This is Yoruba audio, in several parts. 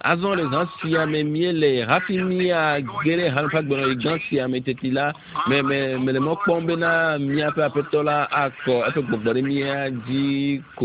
azon les anciens mais miele rafimia gere hanfa gbono igansia metetila mais le mo pombena mia pe apetola ako ape gbogbore mia ji ko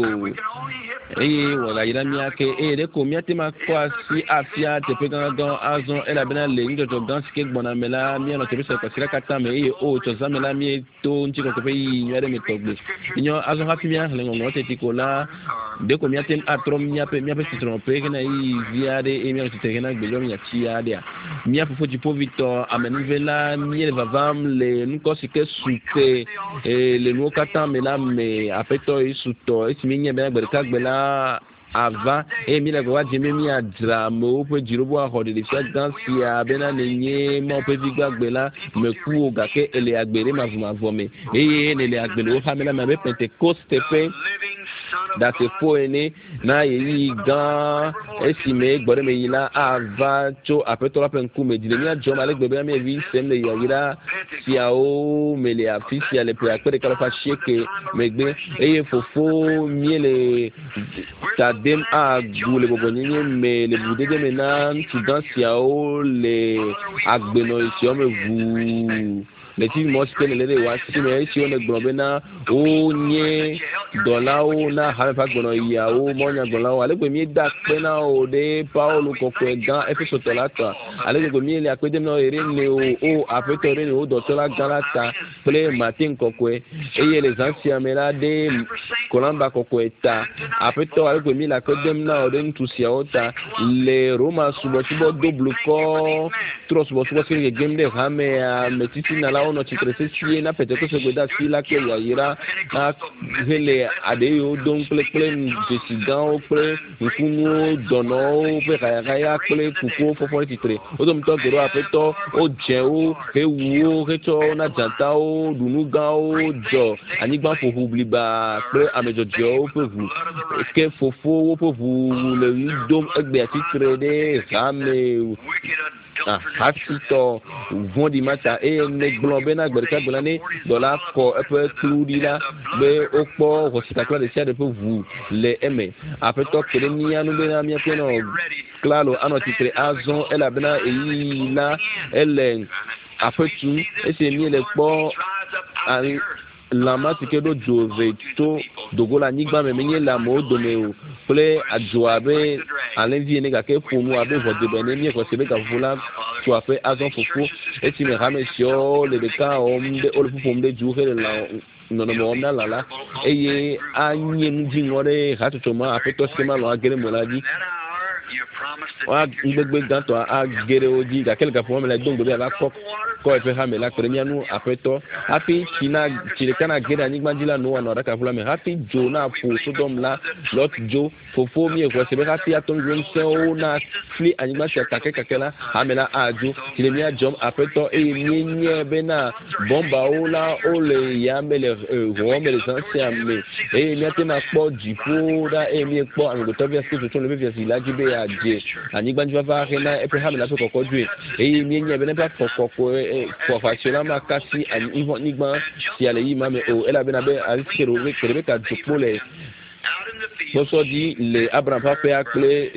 wala ira mia ke de ko mia te ma kwa si afia te pe gangan azon ela bena le ndo to gansi ke gbona mela mia no te se ko sira kata me o to zamela mi to nti ko pe yi nyare me togbe nyo azon rafimia le ngo te tikola de ko mia tem atrom mia pe se trompe ke na yi viade e mia te ke na gbelo mia chia dia mia fofo di povito amenivela mia vavam le nko sike sute le no kata mela me apeto isuto esi mi nya be agberika gbela ava mila kwa jeme mi adramo pe jirobo ahode le fia gansia bena nenye mo pe vigbagbe me ku ga ke ele agbere ma vome ne le agbele o famela ma be pentecoste pe da se fo ene na yi gan esime gbore me yila ava cho apetola pe nku me dile mi ajo ma le gbebe mi vi sem le yira sia o me le afisia le pe akpere kala fa sheke megbe fofo mi le dem a gule gogo nyenye me le budede menan sudan siao le agbeno isio me vu le ti mo skene le wa si me si on egbo na o nye dola o na ha fa gbono iya o mo nya dola o ale gbe mi da pe na o de paolo koko egan efeso tolata ale gbe mi le apede no ere ne o apeto re o do tola galata ple matin koko eye les anciens mela de kolamba koko eta apeto ale gbe mi la kodem na o de ntusia ota le roma subo double ko tros subo ke gemde hame a metiti na la ono chitrese sie na pete ko se goda sila ke ya yira na hele adeyo don ple décidant ple nkunu dono pe kaya ple kuko fofo titre o dom to gero apeto o je o ewu o to na janta o dunuga o jo anigba fo hubliba ple amejojo o pe vu ke fofo o pe vu le dom egbe titre de rame hasito vondi mata ne glombe na gberka glane dola ko epe kludila be okpo hospital de sia de vous le eme apeto kele ni anu be na mi peno claro ano titre azon ela bena e la ele apetu ese mi le po lama tikedo jove to dogola nigba me menye la mo do me o ple adjoabe alenvi ne ga ke funu abe vode be ne mi ko sebe ka fula to ape azon fufu eti me ramesio le de ka omde ol fufu omde juhe la nono mo omna lala eye anyem jingore hatu ma ape to skema lo agere mo laji wa gbegbe ganto agere oji ga kelka fo me la dongo be ala kok ko efe ha me la premier nu apeto happy china kana gera ni gbandila no wa no raka fula me happy jona fo sodom la lot jo fofo mi e ko se be happy aton green se o na fli anima se kakela ha me la ajo tile mi ajom apeto e nyenye be na bomba o la o le ya me le ho me le sanse me e mi ate ma po jifo da e mi po an go to via se to le via si la jibe aje ani gbanju va rena e pe ha me la ko due e nyenye be na pa kokoko for facila makasi ani ivo nigba si ale yi mame o ela bena be alikero we kerebe ka jopole boso di le abraham pa pe akle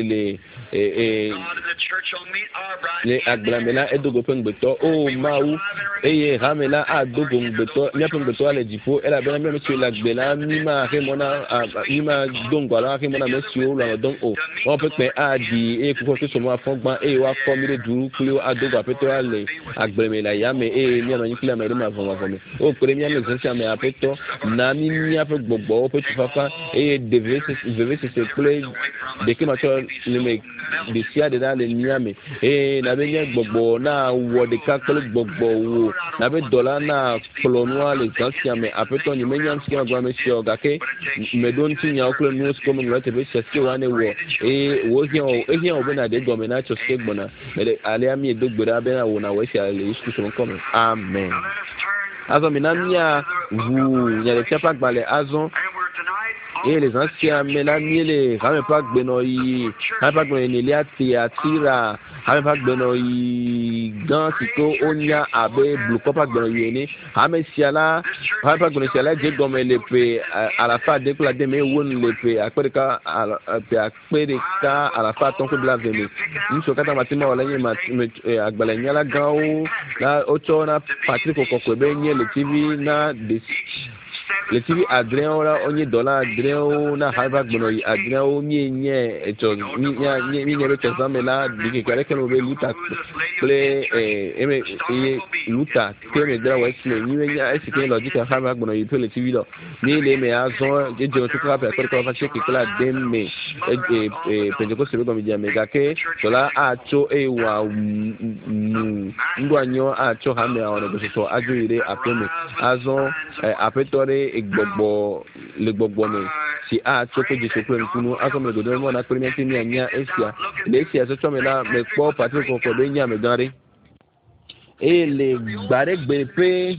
le agblamela edogo pengbeto o mau eye ramela adogo ngbeto nya pengbeto ale dipo ela bena me monsieur la gbela mima remona mima dongwala remona monsieur la don o on peut pe adi e kuko so mo afongban e wa ko mi le duru kule adogo apeto ale agblamela ya me e mi no nyikle me ma von me o premier me sensia me apeto na mi mi ape gbogbo o pe tufafa e deve se kule de ke ma to le me de sia de da le niame e na be nye gbogbo na wo de ka kole gbogbo wo na be dola na kolonua le gansia me apeto ni menyam sia gwa me sia ogake me don tinya okle no sko mo ngate be sia sia wane wo e wo hia o be na de gomena cho ske gbona ale ami edogbera be na wo na we sia le isku so nkomo amen azon minamia vu nya le fiapa gbale azon et les anciens Melamiele, Ramepak Benoï, Ramepak Benoï, Tira, Ramepak Benoï, Gantito, Onia, Abe, Blukopak Benoï, Ramesiala, Ramepak Benoï, Jegome Lepe, à la fin, dès que la demi won Lepe, à Quédeka, à la fin, ton coup de la venue. Nous sommes quatre matins, on a à Balagna, Gao, là, Ochona, Patrick Okokwebe, le TV, na, le TV Adrien là on y dollar Adrien na Harvard Bonoy Adrien o nye eto ni be tezame là dike kale ke no be luta play eme luta ke me dra Wesley ni me nya esi ke logic Harvard Bonoy pe le TV lo ni le me azon je je to ka pe ko fa check ke la dem me Pentecost be gomi jame ga ke dola a cho wa ndwanyo a cho ha me awon go so ajo ire apeme azon apetore gbogbo le gbogbo me si a choke je choke nkunu akomo le godo mo na premier team ya nya esia le esia so chome la me po Patrick ko be nya me gare e le gbare gbe pe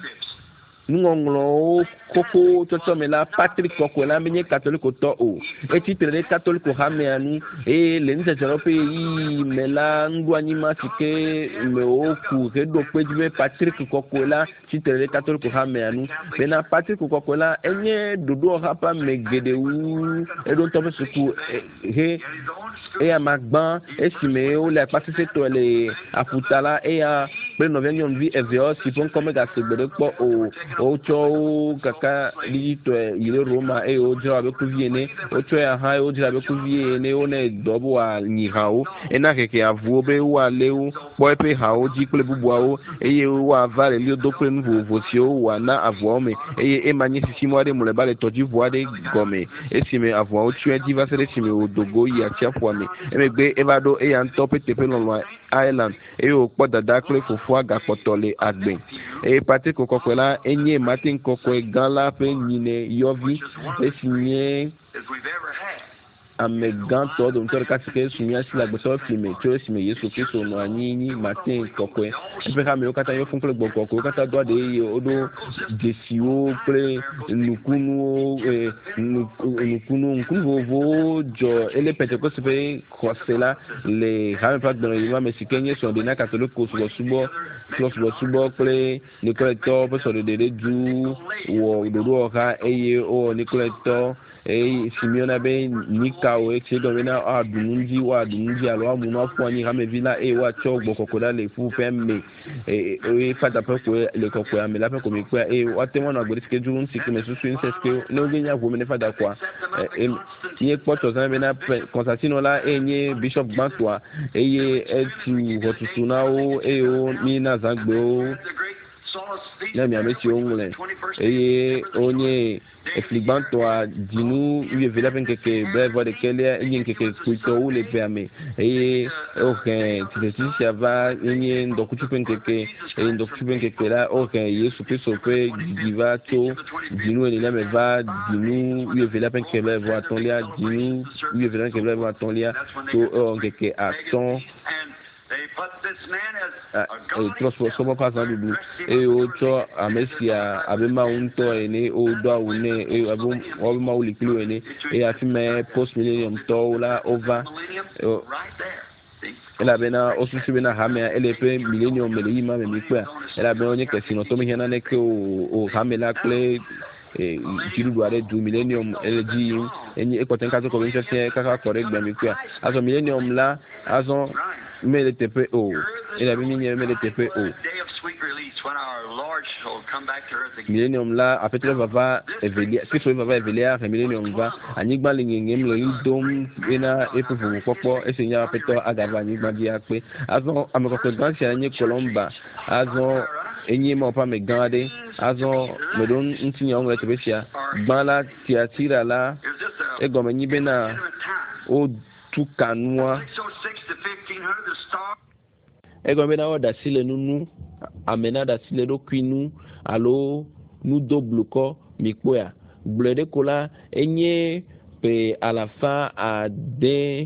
ngonglo koko to chome la Patrick ko la menye catholique to o e titre de catholique ha me anu e le nse jero pe yi me la ndwani ma tike me o ku ke do pe jibe Patrick ko la titre de catholique ha me anu me na Patrick ko la enye dodo ha pa me gede wu e don to pe ku he e amagban e si me o le pasise to le afutala e a pe no venyon vi e veo si pon come ga se gbede po o cho kaka lito ile Roma e o jira be kuviene o cho ya ha o jira be kuviene o ne dobo a ni hao e na keke avu be wa leu po pe hao ji kule bubu ao e ye wa vale li do pe nu vosio wa na avu me e mani sisi mo de mo le bale toji voade gome e si me avu o tu e diva se si me o dogo ya chia fo me e me gbe e ba do e ya ntope tepe no Island e o po dada kule fufu aga potole agbe e Patrick Kokola enye Martin Kokwe gala pe nyine yovi e sinye amegan todo mtor kasike sunya sila gbeto filme cho si me Yesu Kristo no anyinyi Martin Kokwe e pe ka me o kata yo fun kule gboko ko kata do de odo desio pre nukunu vovo jo ele Pentecost pe kosela le Harvard dans le mais si kenye so de na catholique ko subo pre le collector pe so de du wo do ka eye o ni collector Simeona be nika o eche do na adunji alo amu na fu ani ha me vila wa cho gbokokoda le fu femme fata pe ko le kokko ya me la pe ko mi pe wa te wona gbori ke jurun si ke me susu inseske no ge nya wo me ne fada kwa ye poto za me na Constantino la nye Bishop Bantoa tu hotutu na o o mi na zagbe o na mi amesi ongle onye efligbanto a dinu uye vela pen keke breve de kele yin keke kuito u le perme okay titesi va yin ndokuchu pen keke la okay Yesu Kristo pe diva to dinu ni na me va dinu uye vela pen kele va tonlia dinu uye vela pen kele va tonlia to keke aton somo pasa bibu ocho amesia abema unto ene odo awune abema ulikulu ene afime post millennium to la over ela bena osusu bena hamea elepe millennium mele yima me mikwa ela bena onye kesino to mihana neke o hamela kle jirudu are du millennium LG enyi ekotenka to ko benche kaka correct gba mikwa aso millennium la aso mele TPO ela bini mele TPO millennium la apetre va evelia kiso va evelia millennium va anigba lingem lo dom ena epufu popo esenya apeto agava anigba dia pe aso amekoko gansi anye Colomba aso enyi mo pa me gande aso me don ntinya onwe tebesia gbala tiatira la egome nyi bena o tukanwa egome na oda sile nunu amena da sile do kwinu alo nu dobluko mikpoya blede kola enye pe à la fin à des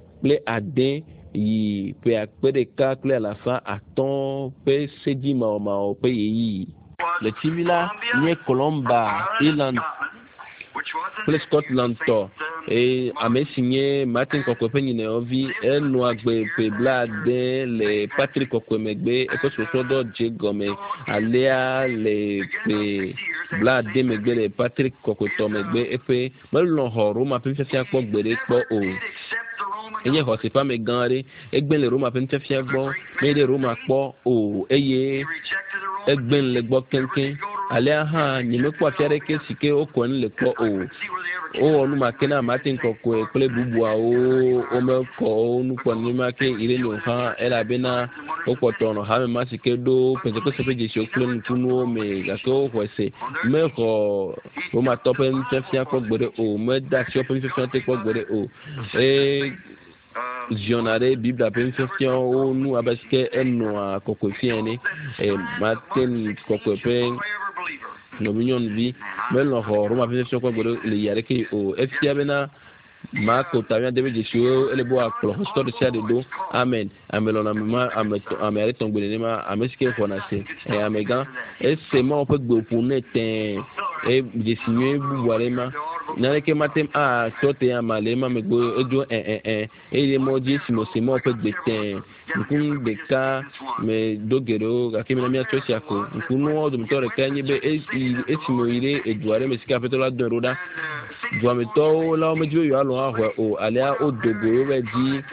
yi pe akpede ka kle à la fin aton pe sedi ma pe yi le tivila nye Colomba Island kple Scotland tɔ ame si nye Martin Kɔkɔe ƒe nyinɔvi enɔ agbe ƒe blaade le Patrick Kɔkɔe megbe eƒe susɔdɔ dze gɔme alea le ƒe blaade megbe le Patrick Kɔkɔe tɔ megbe eƒe melɔ xɔ Roma ƒe fiafia kpɔ gbeɖe kpɔ o. Enye xɔ seƒe ame gã aɖe egbe le Roma ƒe fiafia gbɔ me ɖe Roma kpɔ o eye egbe le gbɔ keŋkeŋ alea hã nyemekpɔ afi aɖeke si ke wokɔ nu le kpɔ o. Wowɔ nu make na Martin Kɔkɔe kple bubuawo womekɔ nu kpɔ nenema ke Ireneo hã elabena wokpɔtɔ nɔ hame ma si ke ɖo Pentekoste ƒe dzesiwo kple nukunuwo me gake woxɔe se mexɔ Romatɔ ƒe nufiafia kpɔ gbeɖe o mede asi woƒe nufiafia te kpɔ gbeɖe o. Ziɔna ɖe Biblia ƒe nufiafiawo nu abe si ke enɔa Kɔkɔe fia ene Martin Kɔkɔe ƒe nɔvinyɔnuvi melɔ xɔ Roma ƒe nufiafia kpɔ gbeɖe le yi aɖeke o. Efia bena Marko ta de dzesiwo ele bo akplɔ xɔsitɔ ɖe sia ɖe ɖo. Amen. Ame lɔna ame aɖe tɔgbe nenema ame si ke xɔna se ame gã ese Mawu ƒe gbe ƒo ne tɛɛ dzesi nyuie bubu aɖe ma naneke matem atɔ te ama le ema megbe edzo eye mɔ dzi esi mo se Mawu ƒe gbe tɛɛ nukunu ɖeka me do geɖewo gake mina miatsɔ sia ko nukunuwo dometɔ ɖeka nye be esi mo yi ɖe edu aɖe me si ke Aƒetɔ la dɔe ɖo ɖa duametɔwo la womedzi be yewoalɔ ahɔe o alea wodo go wobe dzi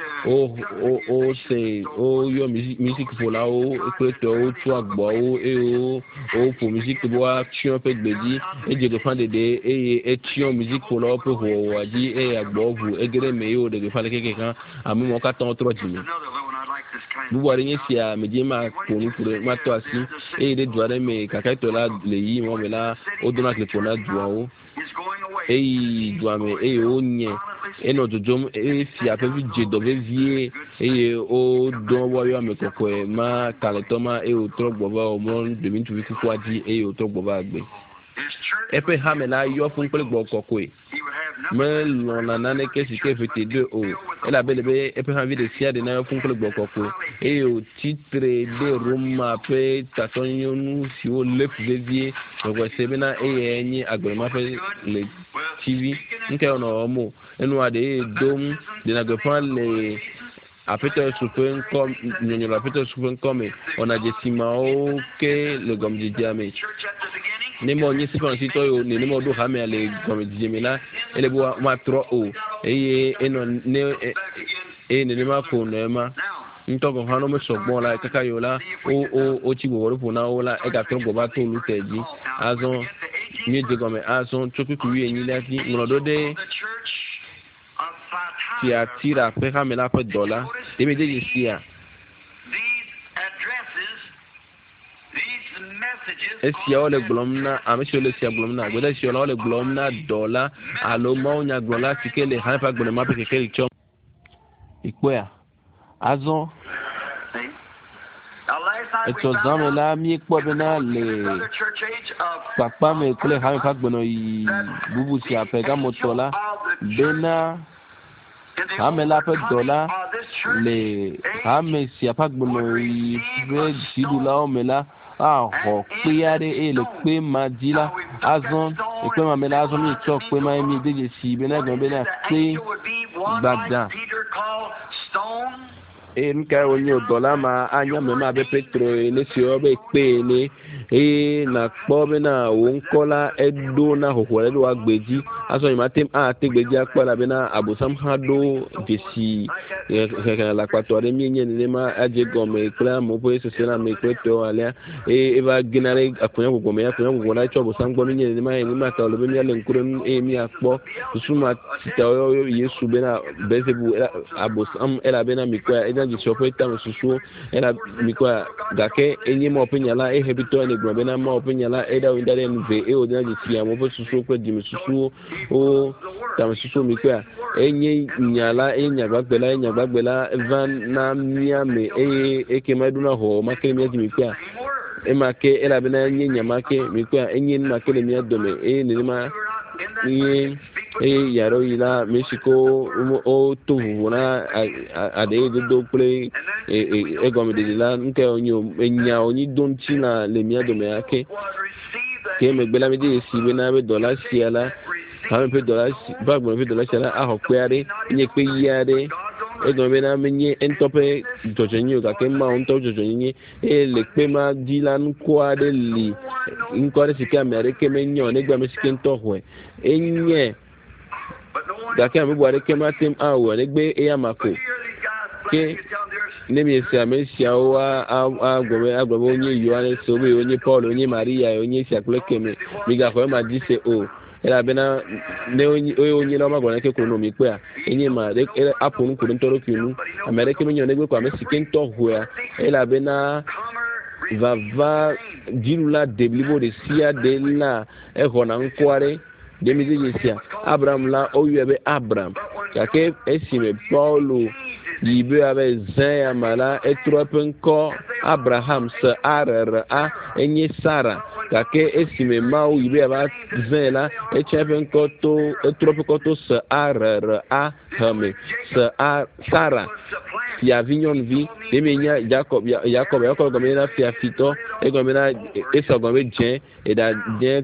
woyɔ musique ƒolawo kple tɔwo tso agboawo eye woƒo musique be woatsyɔ ƒe gbe dzi edze gbeƒã ɖeɖe eye etsyɔ musique ƒolawo ƒe hoowɔwa dzi eye agboawo ʋu ege ɖe me eye woɖe gbeƒã le kekeka ame mawo katã wotrɔ dzime. Bubu aɖe nye sia medie ma ƒo nu ku ɖe matɔ asi eye ɖe du aɖe me kakatɔ la le yi mɔ me la wodona gli ƒo na duawo eye duame eye wonye enɔ dzodzom eye fia ƒe vi dze dɔ vevie eye wodɔ woayɔ ame kɔkɔe ma kalẽtɔ ma eye wotrɔ gbɔ va wòmlɔ ɖevi ŋutsuvi kukua dzi eye wotrɔ gbɔ va agbe. Eƒe hame la yɔ fún kple gbɔ kɔkɔe melɔna naneke si ke vete ɖe o elabena be eƒe hãvi ɖe sia ɖe na yɔ fún kple gbɔ kɔkɔe eye wotsitre ɖe Roma ƒe tatɔnyɔnu siwo lé fu vevie gbɔgbɔ se bena eye nye agblema ƒe le TV nke wònɔ wɔm o enua ɖe dom ɖena gbeƒã le Aƒetɔ Yesu ƒe ŋkɔ nyɔnyɔ le Aƒetɔ Yesu ƒe ŋkɔ me wɔna dzesimawo ke le gɔmedzedzea me ne mɔ nye sifanɔsitɔ yiwo nenema woɖo hamea le gɔmedzedze me la ele be woatrɔ o eye enɔ ne eye nenema ko nɔ ema ŋutɔ gɔ hã no mesɔgbɔ la kaka yiwo la wotsi gbɔgbɔ ɖo ƒo na wo la egatrɔ gbɔ va to Luther dzi azɔ míedze gɔme azɔ tso kpekpe 18 dzi ŋlɔ ɖo ɖe Tiatira ƒe hame la ƒe dɔ la ebe de dzesia esiawo le gblɔm na ame siwo le sia gblɔm na gbede siwo la wole gblɔm na dɔla alo mawunyagblɔla si ke le hã ƒe agblɔma ƒe keke tsɔ ikpɔa azɔ etsɔzãme la míekpɔ bena le kpakpa me kple hã ƒe agbenɔ yi bubu sia ƒe gamotɔ la bena hame la ƒe dɔ la le hame sia ƒe agbenɔ yi ƒe dziɖulawo me la ahɔ kpe aɖe eye le kpe ma dzi la azɔ ekpe ma me la azɔ mi tsɔ kpe ma mi de dzesi bena gɔme bena kpe gbada eye nu ka wonye dɔ la ma anya me ma be Petro ne si wɔ be kpe ne eye nakpɔ bena wo ŋkɔ la eɖo na xoxo aɖe ɖo agbe dzi azɔ yi ma tem ate gbe dzi akpɔ elabena abosam hã ɖo dzesi xexlẽ le akpatɔ aɖe mienye nenema adze gɔme kple amewo ƒe sese la me kple tɔwo alea eye eva gena ɖe akɔnya gbogbo me akɔnya gbogbo la tso abosam gbɔ mienye nenema eye nenema ta wòle be miale ŋku ɖe nu eye miakpɔ susu ma sita wɔyɔ Yesu bena Beelzebu abosam elabena mikɔa ena dzesiwo ƒe tame susuwo ela mikɔa gake enye ma ƒe nya la ehe bitɔ ene gblɔ bena ma ƒe nya la eɖa wo da ɖe nu ve eye wòdena dzesi amewo ƒe susuwo kple dzime susuwo wo tame susuwo mikɔa enye nya la eye nyagbagbe la eye nyagbagbe la eva na mía me eye eke ma ɖona xɔ ma ke mía dzi mikɔa ema ke elabena enye nyama ke mikɔa enye nu ma ke le mía dome eye nenema nye eye yaɖo yi la me si ko woto vovo na aɖe dodo kple egɔmeɖeɖi la nke enya wonyi do ŋuti la le mía dome ake ke megbe la mi de esi bena be dɔ la sia la $100 bag $100 chala a hokweare nye pe yare e go be na menye entope jojonyo ka ke ma on to jojonyi e le pe ma dilan kwa de li nkore sika America menyo ne gba mesiken to hwe enye da ke mi bware ke ma tim awo ne gbe e amako ke ne mi se amesia wa agbo onye Yohane so we onye Paul onye Maria onye siakule keme mi ga ko ma di se o era bena ne onye na ma gona ke ko no mi pe a enye ma apun ko ntoro kinu America menyo ne gbe ko amesiken to hwe era bena va dilula deblibo de sia de la e hona nkware de mi yesia Abraham la oyebe Abraham yake esime Paulo yibe abe zaya mala etropenko Abraham sa arara enye Sara yake esime mau yibe aba zela echepenko to etropenko to sa arara hame sa Sara ya vignon vi de menya Jacob gomena fia fito e gomena eso gombe jen e da jen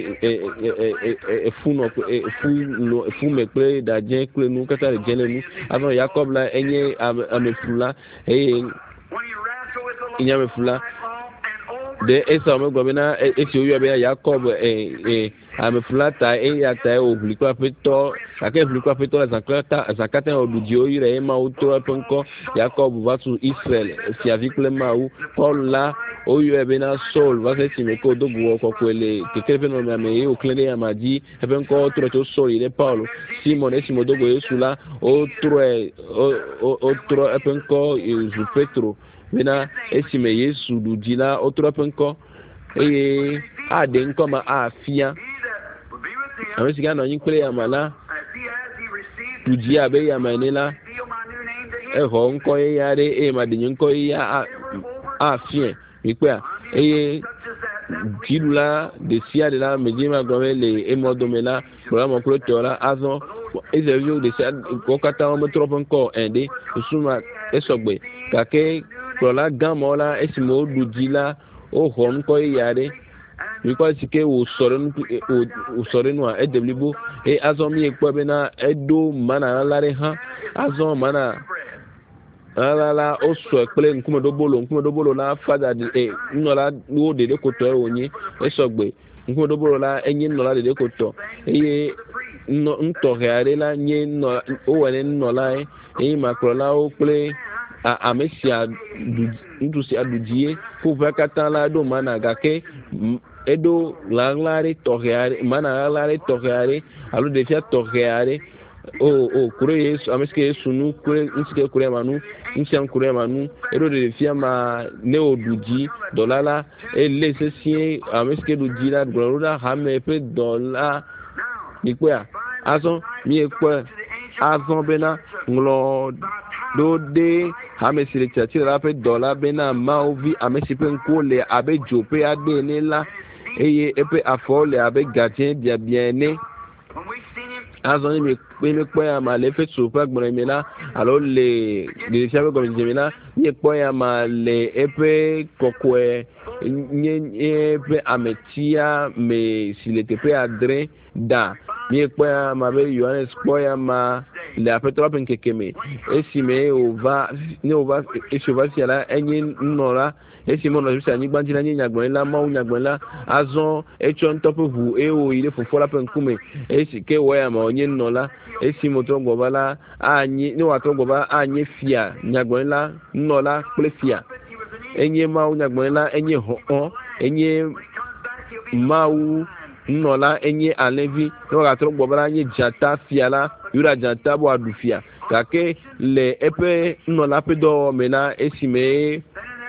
fu me ple da jen ple nu kata jen nu avant Jacob la enye amefula e inya mefula de eso me gomena esi oyo be Jacob amefula ta ya ta oblikwa peto ake oblikwa peto zakata odudio ire ma uto penko Jacob va su Israel si avikle mau Paul la oyo ebe na Saul va se time ko dogu ko kwele kekere no me o klele ya maji penko to Saul ile Paul Simon dogo Yesu la otro penko Yesu Petro bena esime Yesu dudila otro penko ade nko ma afia amesiga no yin kule ya mala tuji abe ya manila ho nko yare ma de nko ya afia ikwa dilula de sia de la medima gomele e modomela programa protola azon ezevio de sia ko kata o trop encore ende suma esogbe kake prola gamola esimo dudila o ho nko yare because ke o sore no edelibo azon mi ekpo be na edo mana lare ha azon mana la o so ekple nkume do bolo na fada de nnola wo de ko to onye esogbe nkume do bolo la enye nnola de ko to nto heare la nye no o wele nnola makrola o ple amesia ndusi adujie ko vakata la do mana gake edo langlare togeare mana langlare togeare alo defia togeare kure Yesu ameske Yesu nu kure nske kure manu nsiam kure manu edo defia ma neoduji dolala lese sie ameske duji la glorula hame pe dola nikwa azon mi ekwa azon bena nglo do de hamesile tati la pe dola bena maovi amesipe nkole abe jope ade ne la epe afole abe gardien bien né azon mi pe ya ma le fe sopa gbon mi la alo le fiabe comme mi la mi pe ya ma le epe kokwe nye pe ametia me silete pe adre da mi pe ya ma be Yohanes pe ya ma le apetro pen kekeme esime ova esova siala enye nnora esimo no bisa nyigba njina nyagbon la ma nyagbon la azon echon top vu o ile fofo la pen kume esike waya ma onye nnola esimo to gbobala anyi ni wa to gboba anyi fia nyagbon la nnola ple fia enye ma nyagbon la enye ho enye mau nnola enye alevi no ga to gbobala anyi jata fia la yura janta bo adufia kake le epe nnola pedo mena esime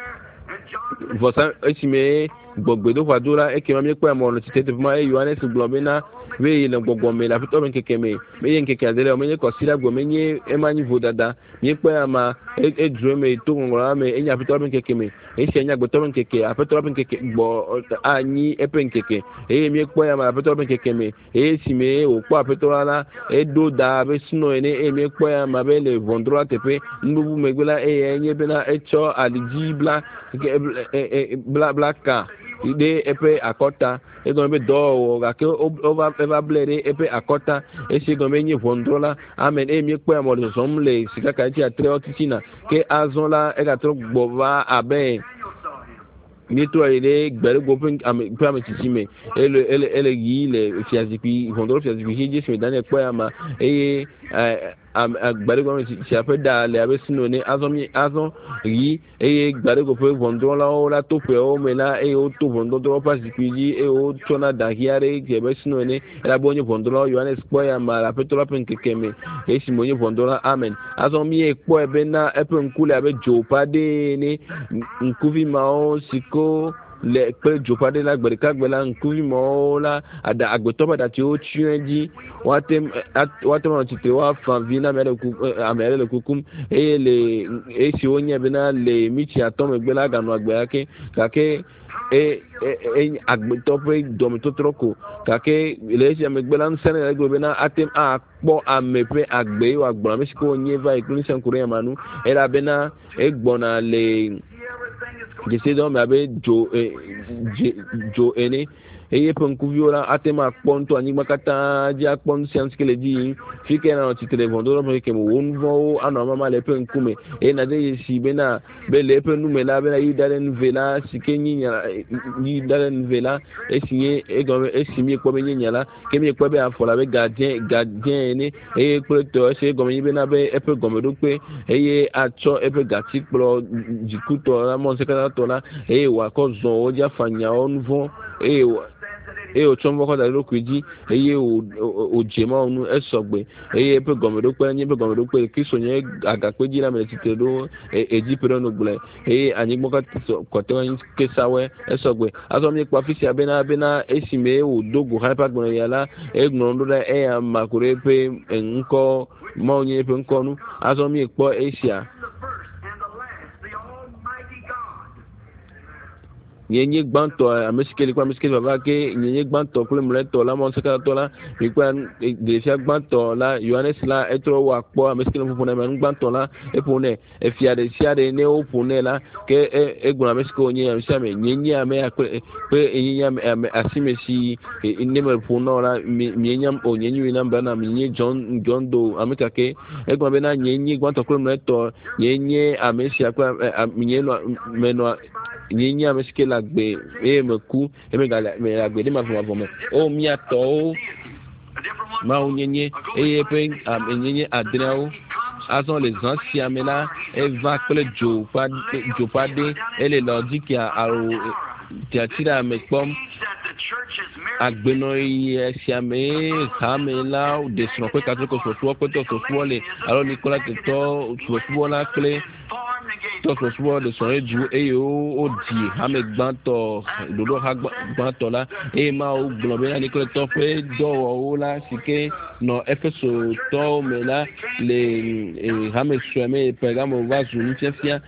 vosa esime gbogbedo kwadura ekema mi kwa mo no tete ma Yohanes globena we ile gbogbo me la fito ben kekeme me yen keke adele o menye ko sira gbo menye emanyi vodada mi kwa ma edro me to ngora me enya fito ben kekeme enya gbo ben keke afito ben keke gbo anyi epen keke mi kwa ma afito ben kekeme esime o kwa afito ala edo da be sino ene mi kwa ma be le vondro tepe ndubu megbela enye bena echo alijibla bla ka de epe akota e gombe do ga ke ova blere epe akota e si gombe nyi vondrola amen e mi kpo amol somle sika ka ti atre otitina ke azonla e ga tro gbova abe nito ele gbere go pe am tisime ele yi le fiazipi vondro fiazipi je se dane kpo ama e gbere go si ape da le abe sino ne azon yi e gbere go pe vondro la o la to pe o me la e o to vondro do pa zipi ji e o tona da hiare ke be sino ne la bonye vondro Yohanes kpo ama la petrola pen kekeme e si monye vondro amen azon mi e kpo ebe na epe nkule abe jopa de ne nkuvi mao siko le pe jopade la gberika gbela nkuvi mo la ada agbeto pada ti o twenji watem no tite wa fanvi na mere ku amere le kukum e le e si onye be na le michi atom gbela ganu agbe ake kake e agbeto pe domi to troko kake le si amegbela nsene le gbe na atem a po amepe agbe wa gbara mesiko onye va ikunisan kure manu era be na egbona le jese do me abe jo ene eye penkuviola atema ponto anigma kata dia pon science que le di fike na titre vondolo mo ke mo wonvo ano mama le penkume e na de si bena be le penume la bena yi dalen vela sikenyi ni dalen vela e signé e go e simi ko be nyala ke mi ko be afola be gardien ni e preto se go mi bena be e pe go me do pe eye acho e pe gati pro jikuto la mo se kana to la e wa ko zo o ja fanya onvo e o chombo ko da lo kwiji eye o jema onu esogbe eye pe gomedo pe nyi pe gomedo pe kiso nye agapeji na me tite do eji pero no gbule anyi gboka ko te nyi kesawe esogbe azo mi pa fisi abena esime o dogo hyper gbon yala egbon do da makure pe nko ma onye pe nko nu azo mi po Asia nyenye gbanto ameskele kwa meskele baba ke nyenye gbanto kule mleto la mon seka to la ikwa de sia gbanto la Yohanes la etro wa po ameskele fufune men gbanto la epone efia de sia de ne opone la ke egbona mesko onye amsia me nyenye ame pe nyenye ame asimesi ne me puno la nyenye onyenye wi namba na nyenye John do ameka ke egbona be na nyenye gbanto kule mleto nyenye amesia kwa nyenye meno nyenye ameske la gbe meku emegala me la gbe de ma vome o mi ato ma nyenye pe nyenye adreo azon les anciens amena eva kle jopade ele lodi ki a tiatira me pom agbeno ye siame kamela de son pe katoko so to pe to so le alors Nicolas to so la kle to so de son eju o di ame gbanto dodo ha gbanto la ma o globe na Nicolas to pe do o la sike no efeso to me la le ame sweme pegamo vazu ni tefia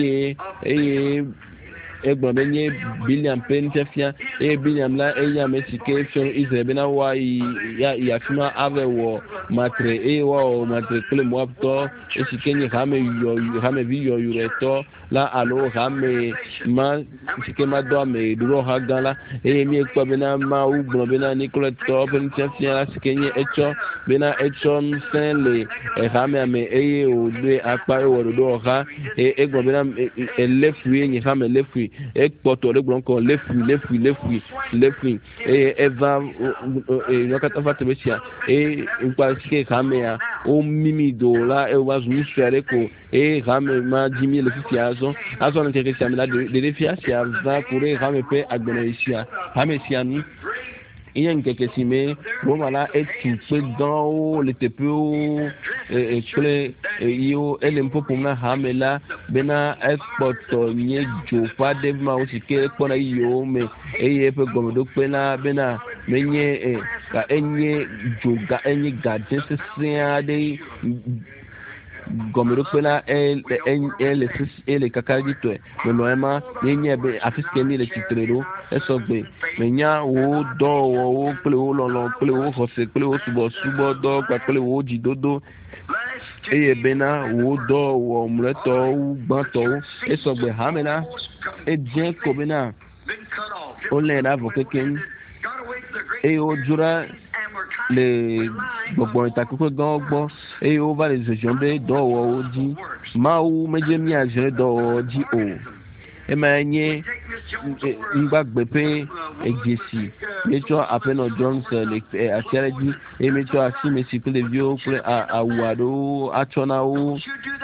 egbon benye William pen tefia William la ya mesike so Israel bena wa ya fima ave wo matre wo matre kle mo apto esikenye hame vi yo yureto la alo hame ma sike ma do me duro ha gala mi ekpo bena ma u gbon bena Nicolas to pen tefia sikenye echo bena echo senle hame ame o de apa wo do ha egbon bena elefu yin hame lefu ekpoto le gbon ko lefu eva yokata fatebesia npa sike kamea o mimi do la wa zu suare ko game ma jimi le fiazo azo na teke samela de fiasia va kure game pe agbenesia hamesia ni iyan keke sime bomala etu pe gan o le tepe o ekle yo elempo pomna hamela bena exporto nye jopa de ma o sike pona yo me pe gomodo pe na bena menye ka enye joga enye gade sesia de gomedo pela ele kakadi to me noema yenye be afiske ni le titrero esogbe menya wo do wo ple wo lolo ple wo hose ple wo subo do gba ple wo jidodo bena wo do wo mreto gbanto esogbe hamena eje ko bena on les lave quelqu'un et au dura les gbogbo itakoko gbo e o va les jombe do o di ma u meje mi ajere do o di o e ma nye ngbagbe pe ejesi mecho apeno jones le atiere di e mecho asi mesi pe le bio pe awado achona o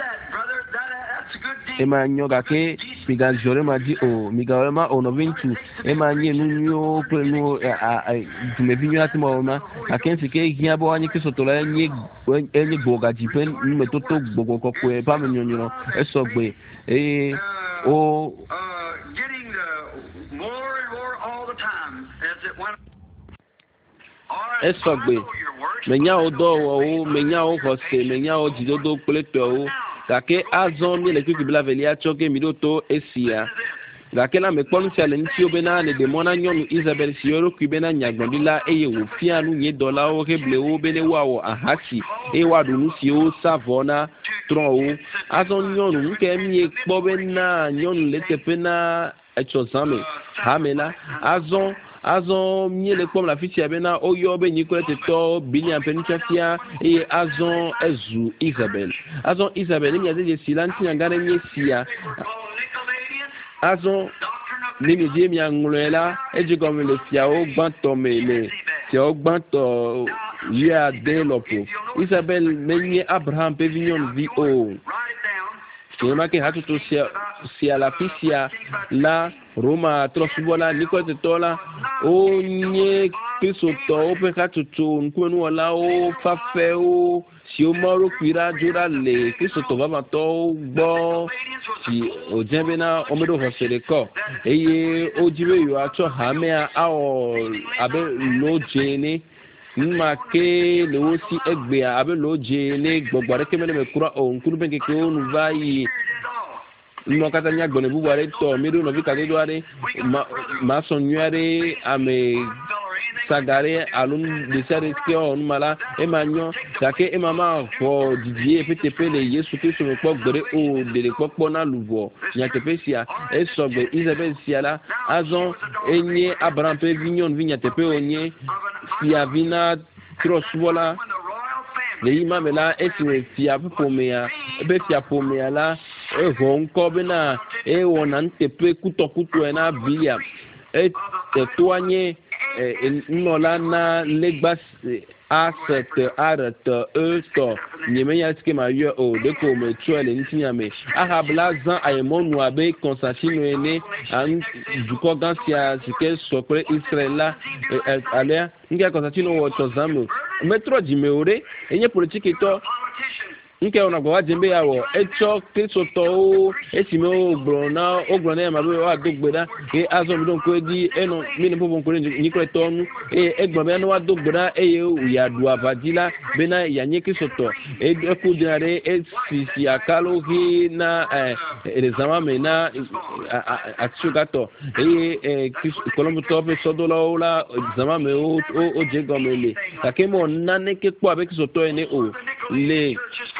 e ma nyoga ke miga jore ma di o miga ma ono vintu e ma nye nunyo pe no me vinyo ati mo ma akensi ke hia bo anyi ke sotola nye enye goga jipen me toto gogo ko e pa me nyonyo e so gbe e o getting more and more all the time as it went. Eso gbe menya o do o menya o hose menya o jidodo pleto o kake azon mi le kuki bla velia choke mi do to esia gake na me ponu se le nti obena ne de mona nyonu Isabel sioro kubena nyagbondila eye wo fianu nye dola o heble o bene wa o ahasi e wa dunu si o savona tron o azon nyonu nke mi e kpobe na nyonu le tepena echozame hamela azon miele kpom la fitia bena oyo be nyikole teto bilian penchafia e azon ezu Isabel mi azeje silanti ngare nyesia azon nimi die mi angloela ejigom le fia o gbanto mele ti o gbanto ya de lopo Isabel menye Abraham pevignon vi o Kema ke hatutu sia la pisia la Roma trosubola Nicote tola o nye pisoto o pe hatutu nkwenu wala o fafe o si o moro kwira jura le pisoto baba to gbo si o jembena o medo hosele ko eye o jiwe yo acho hamea ao abe lo jene nma ke le wo si egbe abe lo je ne gbogbare ke mele me kura o nkuru benke ke o nu vai no kata nya gbone bu bare to mi do no vi ka do are ma son nyare ame sagare alun de sare ke on mala e manyo take e mama fo didie ptp le Yesu Kristo me po gbere o de le popo na luvo nya tepesia e sogbe Isabel siala azon enye Abraham pe vignon vinya tepe onye si avina crosswola le imamela esi fia pomea ebe fia pomea la e honko bena e wona ntepe kutokuto na bilia e toanye nola na legbas asset arata to nyemenya skema yo o de ko me tuele ntinyame ahabla zan ayemonu abe Constantino ene an duko gansia sike sopre Israela ale nge Constantino wo tozamo metro jimeore enye politique to nke ona gwa jembe yawo echo kristo to esime ogbona ma be wa dogbeda e azo mi don ko di eno mi ne bobon ko ni ko tonu e egbon be no wa dogbeda e ye ya du avadila bena ya nye kristo to e ku dinare e si akalo hi na e zama me na atsugato e kolombo to be sodola ola zama me o je gomele takemo nane ke kwa be kristo to ene o le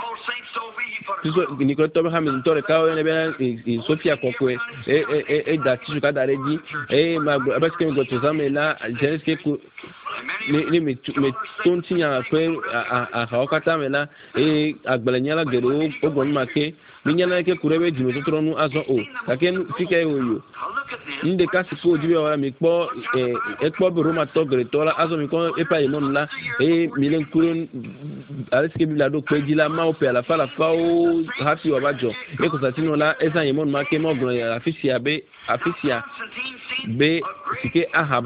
ni ko to ha mi tore ka o ne be Sofia kokwe e da tisu ka dare ji ma abaske mi go to zamela jeneske ku ni me tontinya pe a ha okata mela agbalenya la gero ogbon make minyana ke kurebe jimi to tronu azo o kaken fike oyo nde kasi ko jibe wala mi po ekpo be Roma to gere tola azo mi ko epa imon la milen kurun aliske bi la do pe dila ma o pe ala fa o happy wa bajo e ko satino la esa imon ma ke mo gro ya afisia be sike ahab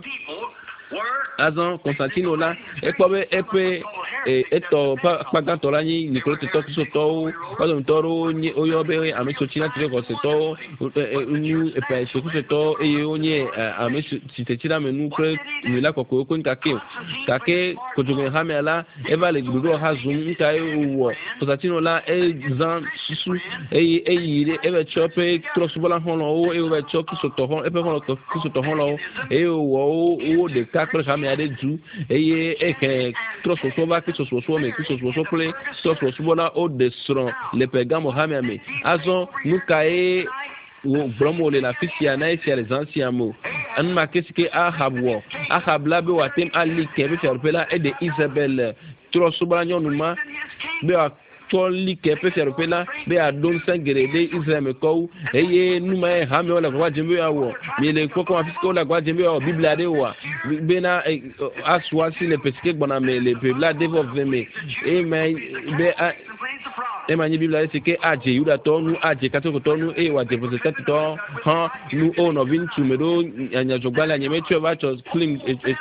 azan Constantino la ekpo be epe eto pagato la ni Nicolas to so to o toro ni oyo be ame so china tire ko se to unu epe so to e onye ame si te tira menu pre ni la ko nkake ko jogen hamela eva le gudo ha zoom nka wo Constantino la zan susu yire eve chope crossbola hon lo e eve chope so to hon epe hon to so to hon lo e wo de kakre hamela de du ke crosso va que so me que so ple so bona o destron le pegamo hamame azon nukae wo bromo le la fisia na isia les anciens mots an ma qu'est-ce que Ahab là be watem ali ke be faire pela et de Isabelle trop sobra nyonuma be toli ke pe faire pela be adon sangere de Israël ko eye numa e ha me wala kwa jembe awo mi le ko ko afiko la kwa jembe awo Bible ade wa be na aswa si le pesike bona me le pebla devo veme e me be emanyi Bible ade ke aje yuda tonu aje katoko tonu e wa deposit to ha nu ono vintu medo anya jogbala nyeme chova chos clean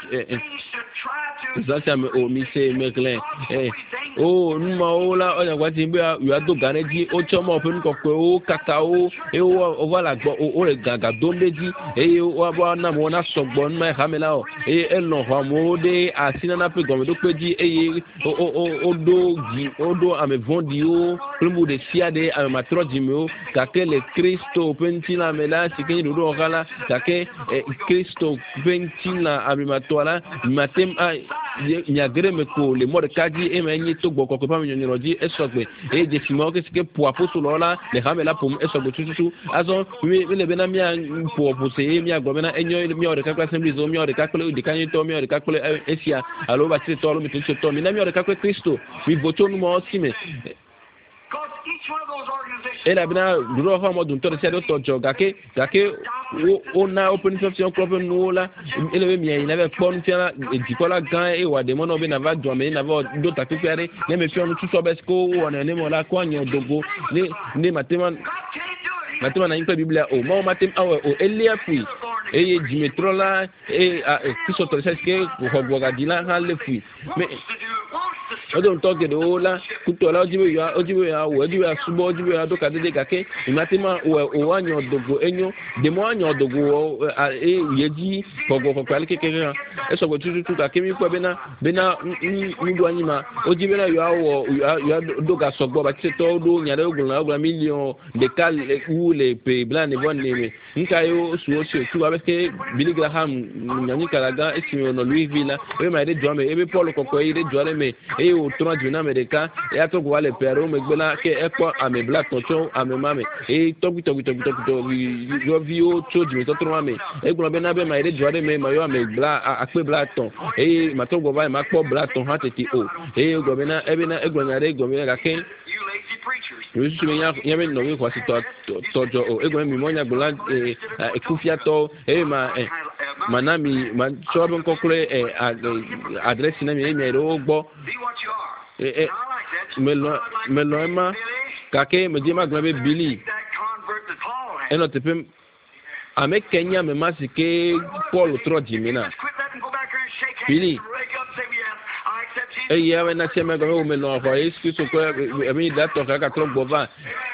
Zasa me o mi se me clean o numa ola onya kwa jembe yu ado ganeji o chomo open kokwe o kakao e o wala gbo o re gaga dombeji e o wa na mo na sogbo nma hamela o e elon ho mo de asina na pe gomedo peji e o do ame vondi o plumbu de siade ame matroji me o kake le Cristo pentina mela sikeni do kala kake Cristo pentina ame matola matem nyagere me ko le mode kaji e me nyi to gboko ko pa mi nyoroji esogbe e je fimo ke sike po apostolo la le hamela pom esogbe tututu azo mi le bena mi po opose mi agbo na enyo mi ore kakwa assembly zo mi ore kakole de kanyi to mi ore kakole esia alo ba ti to lo mi ti to mi na mi ore kakwe Cristo mi voto nu mo sime ela bina duro ha mo dun to se do to joga ke o na open section club no la ele mi yin na be pon fiana e dikola gan e wa de mo no be na va do me na va do ta pe pere ne me fi onu tu so be ko wona ne mo la ko anyo dogo ni matema na yin pe Biblia o mo matem awe o elia fui e dimetrola e ki so to se ke ko boga dila ha le fui me odon to ke do la kutola ojibe ya wo ojibe asubo ojibe ya do kadede kake imatima o anyo dogo enyo de mo anyo dogo yeji pogo ko kwali kekere eso go tutu kake mi ko bena ndu anyima ojibe na yo awo ya do ga sogbo ba ti to do nyare ogun na ogun million de kal ule pe blan ne bon ne nka yo suo tu ba ke Billy Graham nyanyi kalaga esimi no Louisville e ma de jome e be Paul kokko e de jore me e o tron du na America e ato go wale pero me gbela ke e ko ame black toncho ame mame e togu yo vio choji me to tron ame e gbo be na be ma de jore me ma yo ame bla akpe black ton e ma to go ba ma ko black ton ha teti o e go be na e gbo nyare go me ga ke we su me ya me no we kwasi tojo o e gbo mi mo nya gbola e kufia to e ma manami man chobo kokure address na mi ro gbo melo ema kake me jema gbe Billy eno tepe ame Kenya me masike Paul Trojimina Billy ya we na chema gbe o melo fa excuse ko emi da to ka tro gbova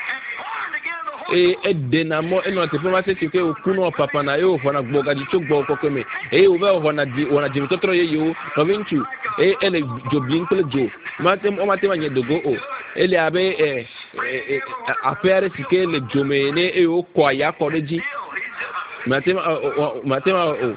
denamo eno te poma se ke okuno papa na yo fona gboga di tugbo kokome o ve fona di wona jimi totro ye yo no vinchu ele joblin kle jo matem manye dogo o ele abe affaire sike le jomene o kwa ya koreji matem o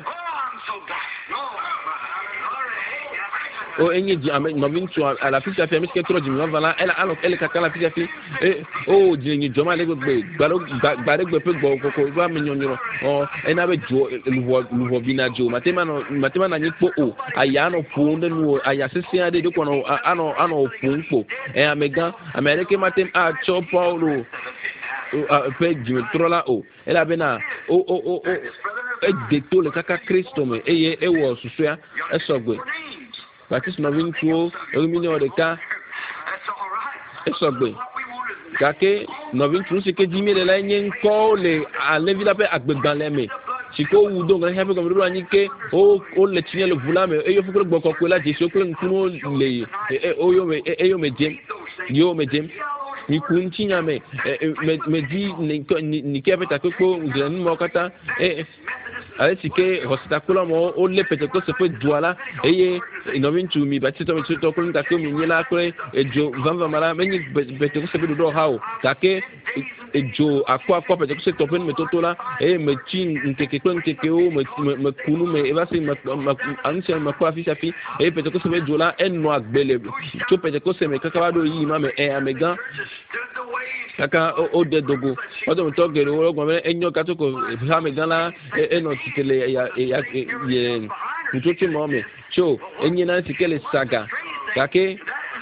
o enye di ame no vinchu ala fisa fe miske tro jimi vala ele kakala fisa fi o jinyi joma le gbe gbare gbe pe gbo koko ba mi nyonyoro o ena be jo luvo binajo matema na nyipo o aya no funde nu aya sisi ade de kono ano funpo amega america matem a cho paulo pe jimi trola o ela bena o de to le kaka Kristo me eye ewo susua esogbe Baptiste Novin Tuo, million de cas, esogbe. Kake Novin Tuo c'est que 10 000 la nyen ko le a levi la pe agbegban le me. Siko wu do ngre hape comme ro anike o le tinye le vula me e yo fukule gboko ko la jesu ko nkuno le o yo me jem ni kunchinya me di ni kepe ta ko ngre ni mo kata ale sike hospital mo o le pete ko se pe douala eye Novin Tuo mi batito me to ko nta ko mi nyela ko ejo vanva mara menyi pete ko se pe do hao take ejo akwa pete ko se to pen me to la me chin nkeke o me kunu me eba se anse me kwa fi safi pete ko se me jola en no agbele to pete ko se me kakaba do yi ma me amega kaka o de dogo o de to gere wo gbo me enyo ka to ko ha me gala e no titele ya ye ntuti mo me so enyi na tikele saga kake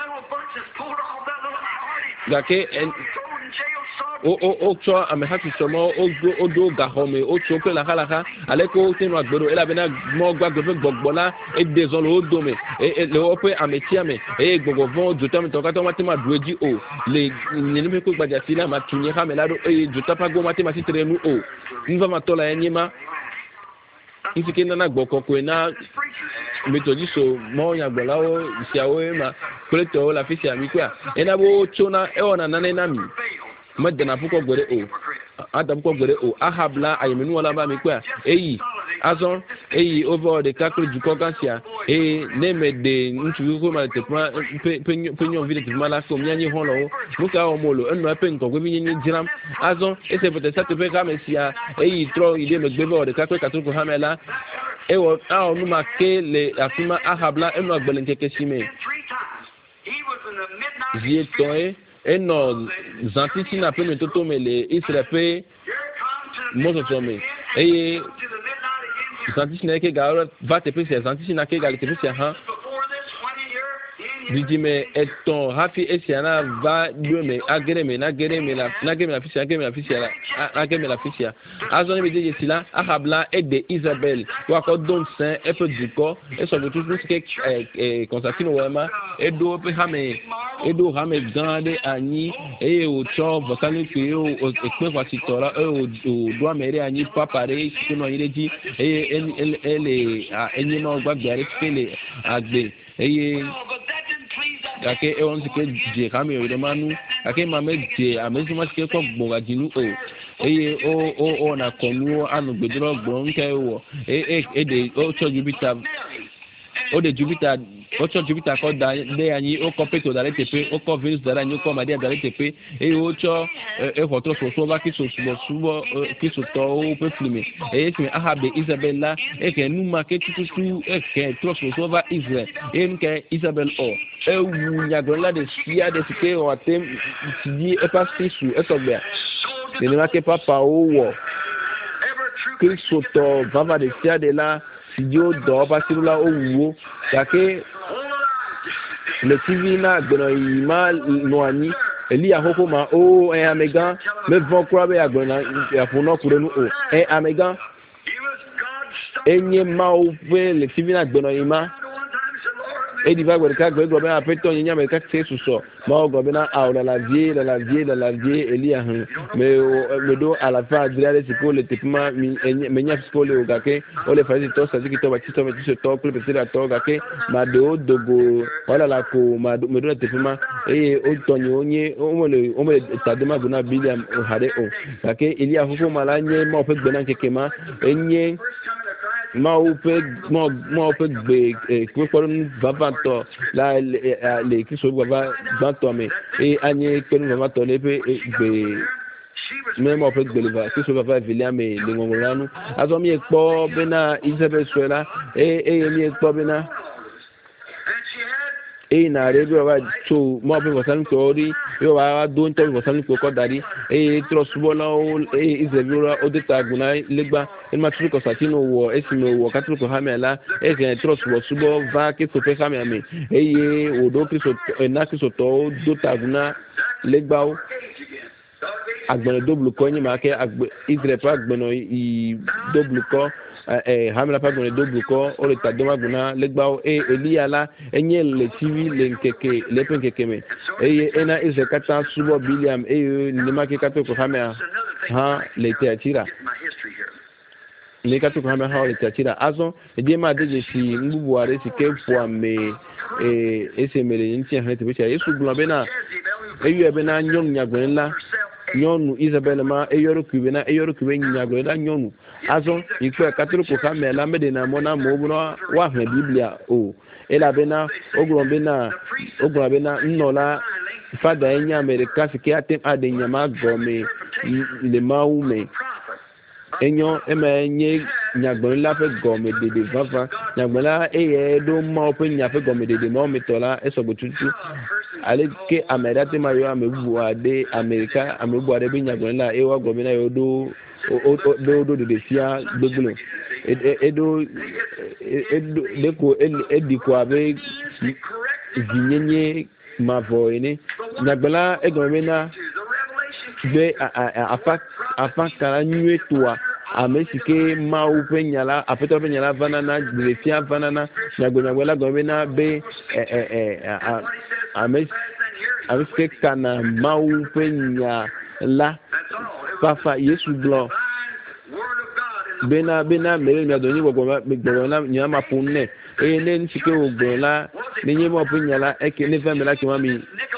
o cho ame ha tisomo o do ga home o cho pe la kala ale ko tinu agbero ela bena mo gbagbe pe gbogbola e de zon lo do me e le o pe ame ti ame e gbogbo von jota mi to ka to mati ma dueji o le nyini pe ko gbaja sila ma tunye ha me lado e jota pa go mati ma si trenu o nva ma to la enyima nfike na gboko ko na metodi so mo ya gbola o isiawo ma pleto la fisi ami kwa ena bo chona e ona na na mi madana puko gbere o adam ko gbere o ahabla ayemenu wala ba mi kwa eyi azon eyi over the kakro du kokansia e neme de ntu ko ma te pa penyo vile te mala ko nyanyi holo muka o molo enu ape nko gbe nyanyi jiram azon ese peut être te pe kamesia eyi tro ide me gbebe o de kakro katro ko hamela e wo a onu ma ke le afima ahabla enu agbele nkeke sime zie toy eno zantisi na pe metoto mele isrepe mosotome eye zantisi na ke ga va te pese zantisi na ke ga te pese ha dijime eton hafi esiana va dume agreme na greme la fisia azoni be de sila ahabla et de Isabelle wa ko don saint e pe duko e so tout ce que consacré no wema e do pe hame gande ani e o cho vokani pe o pe kwati tora e o do amere ani papare sino ireji e ele enyi no gbagbare fele agbe eye yake e won ke je kame o de manu yake mame je amezi ma ke ko gboga jinu o eye o na konu anu gbedro gbo nke wo de o cho Jupiter o de Jupiter o cho Jupiter ko da de anyi o ko peto da letepe o ko Venus da anyi o ko Maria da letepe e o cho e hoto so ba ki so subo ki so to o pe flime e fi ahabe Isabella e ke nu ma ke tutu e ke tro so ba Israel e nke Isabel o e wu nyagola de sia de ke o atem ti e pa su e so gbe de ne ma ke papa o wo ki so to baba de sia de la si yo do ba sirula o wo yake le TV na gbono ima no ani eli ahoko ma o amega me von kwa be agbona ya funo kurenu o amega enye ma o ve le TV na gbono ima e di va gbe be apeto nya me ka se suso ma o gbe na aula la vie eli ahun me do à la fin adriale siko le tipma me nya siko le ogake o le fazi to sa ziki to ba tito me tso to club pe la to ogake ma do dogo wala la ko ma do me do le tipma e o tonyi onye o mo le tadema guna William o hare o gake eli ahun mala nye ma o pe gbe na kekema enye ma o pe gbe ko ko vavanto la le ki so gba vanto me e anye pe nu vavanto le pe gbe me ma o pe gbe le va ki so gba William le ngongolanu azo mi epo bena Isabel suela e mi epo bena e na rebe wa to mo pe wasan tori yo wa don to wasan ko dari e trust bola o Isabel o de taguna legba en ma tru ko satino wo esimo wo katru ko hamela e ke trust wo subo va ke so pe hamela e ye o do kristo na kristo to do taguna legba o agbon double ko ni ma ke Israel pa agbon i double ko hamela pa agbon double ko o le taguma guna legba o eliala enye le TV le nkeke le penkeke me e ena Israel kata subo William ni ma ke kato ko hamela ha le te atira le kato ko hamela ha le te atira azon e die ma de si ngubu are si ke fo me ese mere nti han te be yesu glo be na eyu ebe na nyon nyagwen la nyonu Isabel ma eyoro kube nyagwen la nyonu azon ikwe katolo ko kamela mede na mona mo bro wa hwe Biblia o ela bena ogro bena nnola fada enya America sike atem adenya ma gome le maume enyo emenye nyagben la fe gome de vava nyagben la eye do ma open nya fe gome de mo metola esogotutu ale ke ameda te ma yo amebu ade America amebu ade bi nyagbon la e wa gomina yo do do de fia gbeglo edo deko ediko abe zinyenye mavoine nyagbala egomina be afa kala nyue toa amesike mau penyala apeto penyala vanana de fia vanana nyagbala gomina be amesike kana mau penyala papa Yesu blo bena mere mi adoni gbogbo na nyama punne ne nsike ogbo la ni nyemo penyala eke ne famela ki mami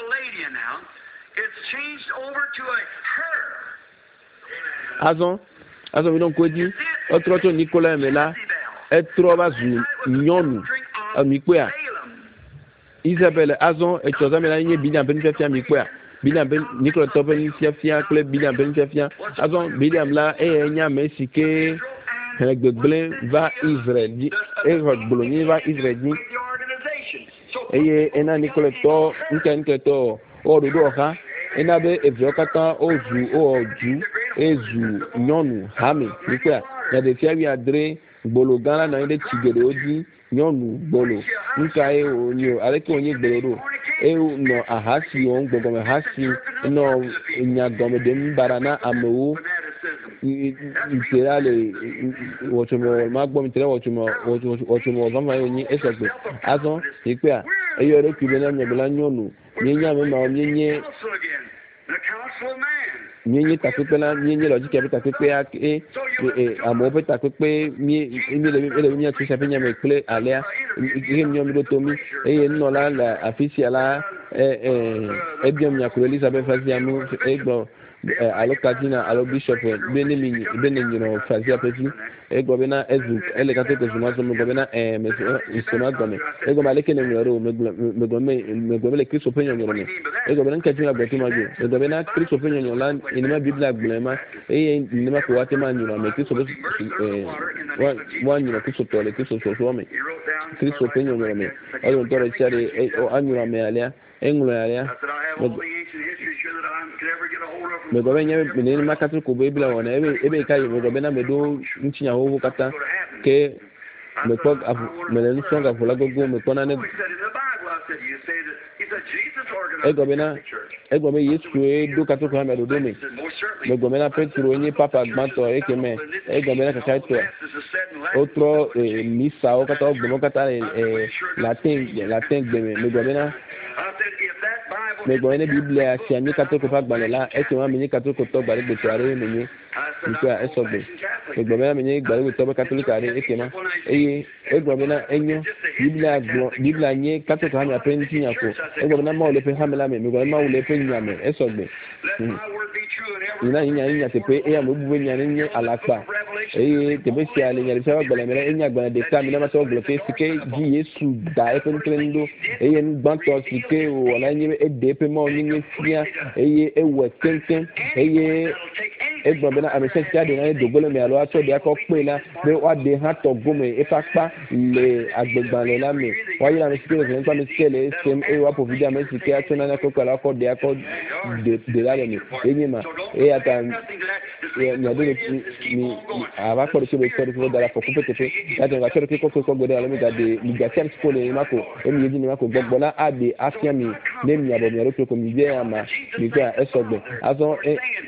azon mi don ko di otro to Nicolas mela etro bazu nyonu mi pea Isabelle azon e choza mela nye bidan ben fia mi pea bidan ben Nicolas to ben fia club bidan ben fia azon bidan la enya mesike gbegble va Israël di bologna va Israël di eye ena Nicolas to nke to o do ha ena be eviokata oju ezu nyonu hami nikwa ya de fia adre gbolo gana na ile tigede oji nyonu gbolo nka e onyo areke onye gbolo no ahasi on gbogbo ahasi no nyagome de mbara na amewo literale wotumo magbo mitere wotumo zama yoni esegbe azon ikwa eyo re kibe na nyebela nyonu nyenya me ma onyenye nyenye takupela nyenye logique avec takupe amope takupe mi le tu penya me kle alea nyom do tomi no la official la bien mi akure Elizabeth Faziamu egbo alokadina alo bishop benemi fazia peti ego bena ezu ele katete zumazo megobena isona gome ego maleke ne ngoro megome le Kristo penyo ngoro ego bena nkajina boti majo ego bena Kristo penyo nyola inima biblia glema inima ko wate manyo me Kristo wanyo Kristo tole Kristo so me Kristo penyo ngoro me ego ntore chare anyo me alia engulo alia me gobe nye me makatu ko be bla wona ebe kai me gobe na me do nchinya ho kata ke me ko me le songa fula gogo me kona ne ego me Yesu do katu ko me do me gobe na Petro nye papa gbanto eke me ego me na kaka to otro misa o kata ogbo kata latin me gobe na me gobe Biblia si ami kato ko fagbale la e ti wa mi ni kato ko to gbare gbe tuare me ni nka esobe me gobe na mi ni gbare to catholic are ekema e gobe na enyo Biblia nye kato ko ha mi apenti nya ko e gobe na ma o le pe ha me la me gobe ma o le pe nya me esobe ina te pe e am bu nya ni alapa te be si ale nya le fa gbale me nya gbana de ka mi na ma to bloquer sike ji Yesu da e pen klendo e yen gbanto sike o wala nyi e de pe mo nyi fia e ewe kenken e egbo be na amese tia de na dogolo me alo ato de akọ pe na be wa de ha to gome e papa le agbegban le la me wa yi na me sike le npa me sike le sem e wa providia me sike ato na ko kala ko de akọ de la le ni enyima e ata nya de ni aba ko de ko dara ko kupete pe ya de ga chere ko gode ala me ga de mi ga tem ko le mako e mi yi ni mako gbogbo na ade afia mi le mi abo mi ro ko mi be ama mi ga esogbe azon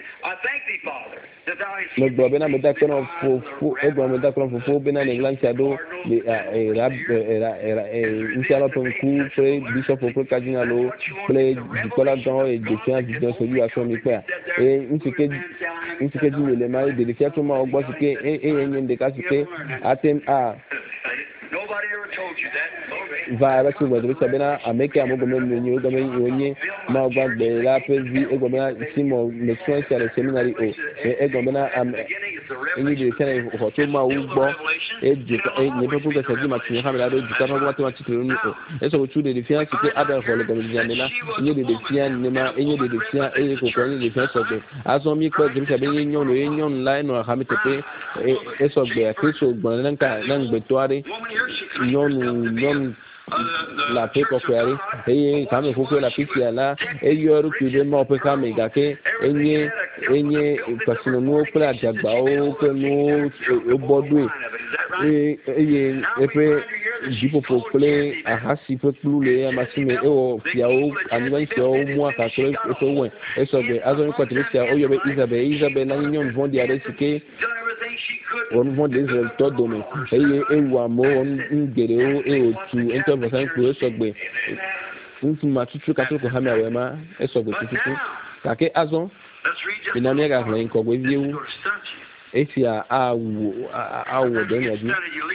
me gobe na me da kono fu me da kono fu be na England chado le inshallah ton ku pre bishop ko kajina lo pre dikola don e de fian vision solution mi pe nsike di le mai de fian to ma ogbo sike yen de ka sike atem Nobody ever told you that. Va avec le de Sabena a meke amogo menyo go men onye ma ogba de la pezi ego mena simo le soin sur le seminary o ego mena am enyi de tene ho to ma ugbo nye pe ko se di ma tin ha me la do juka pa ma ti tiro ni o eso chu de fiance ke ada ho le go de jamela enyi de fiance ni ma enyi de fiance ko ko enyi de fiance so aso mi ko de Sabena enyon la no ha mi tepe eso gbe Kristo gbo na nka na ngbe toare yon la pe kokwari eye kame foko la pisia la eyoru kude mo pe kame gake enye pasino no pla jagba o pe no obodu eye epe jipo pokle ahasi pe plule amasime o fiao aniba fio mo akakre epe won esobe azon kwatrisia oyobe Isabel na nyon vondi aresike on vondi Israel todo me eye ewa mo on ngere o eotu ento bosan ku esogbe ntuma tutu katoko hame awema esogbe tutu kake azon inami ga hlen ko gwe viewu etia awo den yaji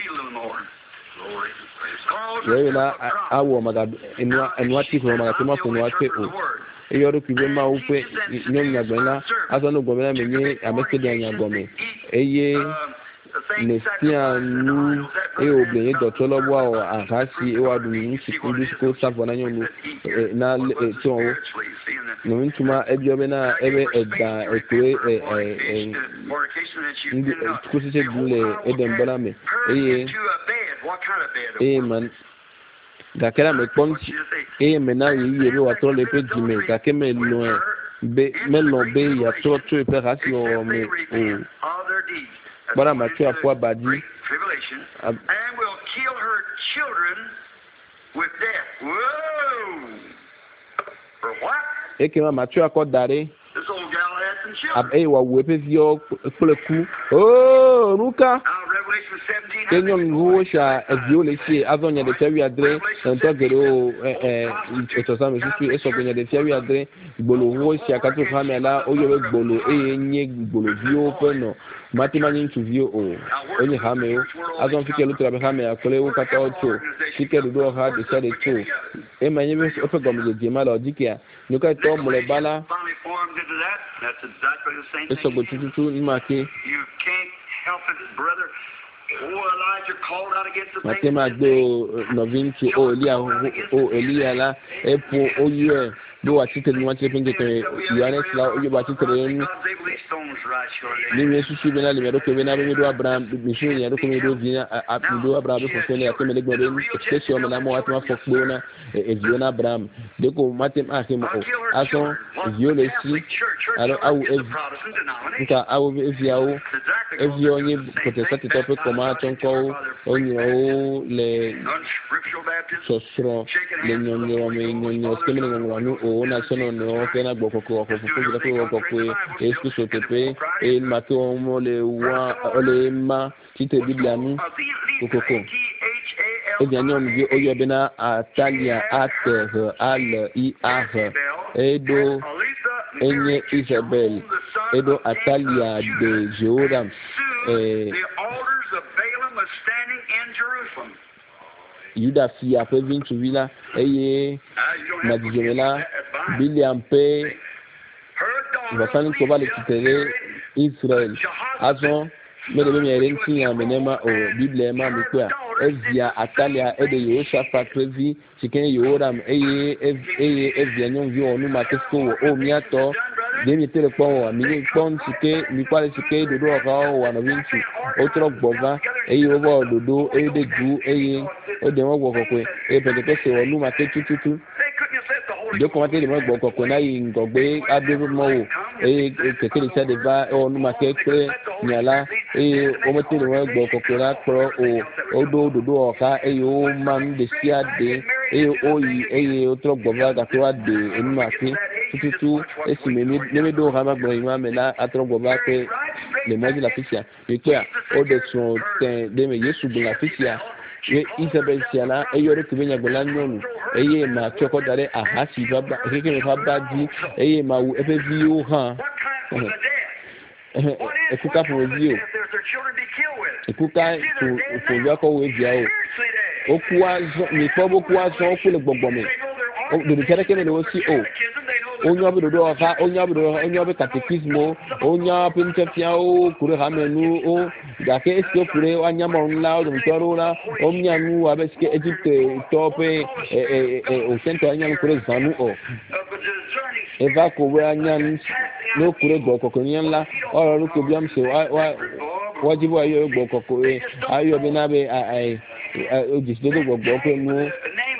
yela awo maga enwa ti ko maga tuma ko nwa pe o eyoru kibe ma upe nyom nyagbena azonu gomena menye amese de nyagome eye nesia nu obìnrin dọ̀tọ́ lọ́wọ́ àwọn àkáṣí ìwádìí ní ìsìnkú sáfọ̀ náà yọ̀nù náà tí wọ́n wọ́n túmọ̀ ẹbí ọbẹ̀ náà ẹbẹ̀ ẹ̀dà ètò kó ṣiṣẹ́ gúnlẹ̀ ẹ̀dẹ̀ ńbọ́lá mi eye man gàkẹ́rẹ́ mi pọ́n eye mi náà yìí yẹ bí wà tọ́ lè pé jìmẹ̀ gàkẹ́ mi lọ ẹ̀ mẹ́lọ bẹ́ yàtọ̀ tó ìpẹ́ kàṣí ọ̀rọ̀ mi o. Bara macho afwa badi and will kill her children with death. Whoa! For what? Ekema macho akodare This old gal had some children. Wa wepe vio kuleku. Oh, Ruka. Revelation 17. Kenyon ruosha eviole si azonya de tewi adre ntogero etosame susu esogonya de tewi adre gbolo ruosha katu kamela oyowe gbolo enye gbolo vio peno matimani ntuvio o onye hame o azon fike lutra be hame akole wo kata ocho fike do ha de sade to e manye be ofe gomje jema lo dikia nuka to mole bala That's exactly the same thing. esogo tutu nimake You can't help it, brother. Oh, Elijah called out against the things. matema do novinci o Elia la epo oye do atite ni wante pinge ke Yohanes la oye ba atite ni ni Yesu shi bena le mero ke bena be do Abraham mi shi ya do ko do vina do Abraham be fofele akome le gbe be expression me na mo atma fokpo na e viona Abraham de ko matem akim o aso viole si alors awu nka awu eviawo evio onye protestant topic koma tonko onyo le sosro le nyonyo me nyonyo skemene ngwanu o na sono no kena gbokoko ofofu ko ko eski sotepe e mato mo le wa ole ma tite biblia mu kokoko e ganyo mi oyo bena atalia ater al I ar edo enye Isabel edo atalia de Jehoram the altars of Balaam was standing in Jerusalem. Yuda fi après vintu vila eye madijemela Biliam pe vafani koba le titere Israel azon mede be mere ntinya menema o Biblia ma mikwa ezia atalia ede Yehoshaphat previ chiken Yehoram eye ezia nyon vi onu matesko o miato demi tele pon mi pon chike mi kwale chike dodo aka o wa no vintu otro gbova eye obo dodo ede gu eye ode won gbokokwe e Pentecost onu mate tututu de commenter le mo gbokokwe na yi ngogbe abebe mo wo kekele sa de va onu mate kre nyala o mete le mo gbokokwe la pro o dodo aka o man de siade oyi otro gbova ga to ade enu mate tutu esime neme do hama gbọ̀nyìnwá mẹ́la atọ́gbọ̀bá pé lè mọ́jú la fíṣíà wípé ó dẹ̀ tún tẹ̀ dẹ́mẹ̀ Yéṣu gbọ̀n la fíṣíà wé Isabel siala eyọrọ kìbẹ́ nyàgbọ́lá nyọ́nu eye ma tíọ́kọ́ darẹ̀ àhásì kékeré fa bá di eye ma wu ẹfẹ́ bí ó hàn ẹ̀kúká fún ojú o ẹ̀kúká fún ojú akọ̀wé bíà o kú wa zọ nìkpọ́ bó kú wa zọ ó kú lè gbọ̀gbọ̀ mi dòdò kẹ́rẹ́kẹ́ mi lè wọ́n sí o. Onye obi dodo ọha onye obi katekismo onye obi nchefia o kure ha menu o gake esi okure anya mo nla o dum toro la o mianu abesike Egypt tope o center anya kure zanu o eva ko we anya no kure gokoko nyanla o ru ko biam se wajibu ayo gokoko ayo bi na be o jisdo gogbo pe mu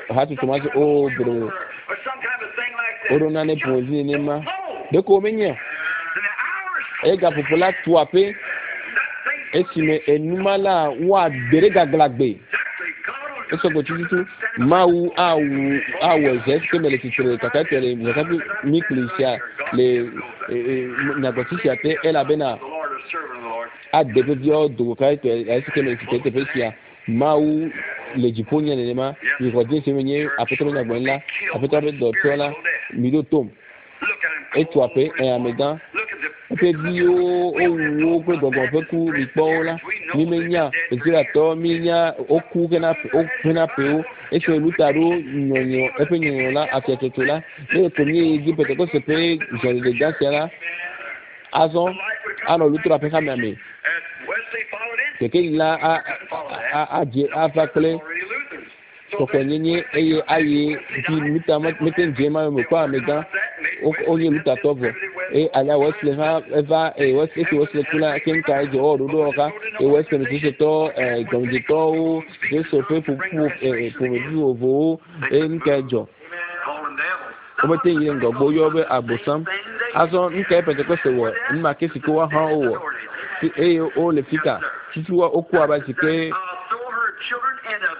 hatu tomasi o bro or some kind of thing like that. oro na ne pozi ne ma de ko menye And the hours e ga popola tuape esime enumala wa dere gaglagbe eso go tutu mau awu jeske mele titre kakatere mutapi miklisia le na gotisia te ela bena the Lord is serving the Lord. a debe dio do kaite eske mele titre pesia mau le jiponya ne ma ni godin se menye apetro na gbenla apetro be do tola mido tom Look at him. e tuape e amedan Look at the pe bi o wo pe gogo pe ku mi po la mi menya ezira to minya oku kena pe o e se lutaro nyonyo e pe nyonyo la atetoto la e ko mi gi pe ko se pe je le gasera azon ano lutra pe kama mi and Wesley followed in. ke ke la a je afakle Already Lutherans. ko ko nyenye eye aye ti mita meten jema mo kwa mega onye luta tovo e ala Wesley ha eva e Wesley kula kenka ejo ododo oka e Wesley ti se to gomje to je so fe pu du ovo e nkejo Call him devil. o mete yin ngogbo yo be abosam azo nke Pentecost wo nma ke sikowa ha o e o le fika tituwa oku aba sike Throw her children in a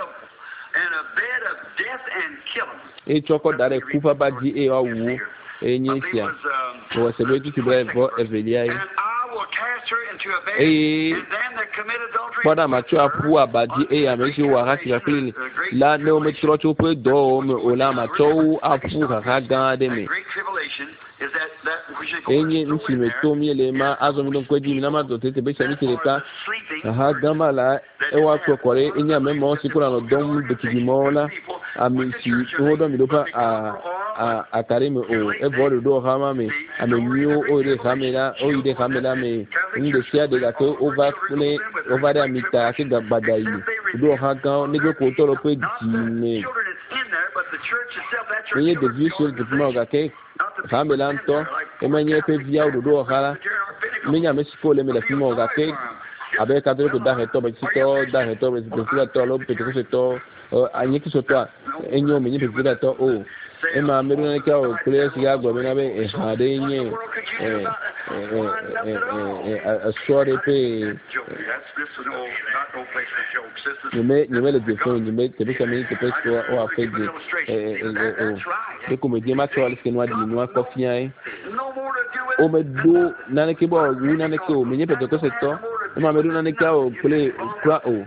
bed of death and kill them. e choko dare kufa baji e awu e nyesia o se be tutu bre vo evelia And I will cast her into a bed, e and them that commit adultery. pada macho apu abaji e ameshi wa ha sikapili la ne o metro cho pe do me o la macho apu ka ga de me Great tribulation is that we should go enye nsi me to mi le ma azo mi don kweji mi na ma do tete be se mi tireta ha gama la e wa ko kore enya me mo sikura no dom de kidimola ami si o do mi do pa a tare me o e bo do ha ma me ame miu o de kamera o ide kamera me inde sia de ga to over de amita ke gagbada yi do ha gan ni go ko to ro pe ji me enye de view sur de mo ga ke kamera nto e menye pe via o do ha minya me siko le me la fimo ga ke abe ka to da reto be sito da reto be sito to lo pe ko se to anyi ki so to enyo me ni pe da to o e ma me na ka o place ya go me na be e ha de nye a short pe ni me le de fo ni me te be ka me te pe ko o a fe de de ko me di ma to al ke no di no ko fian o me do na ne ke bo ru na ne ke o me ni pe to se to e ma me do na ne ka o play kwa o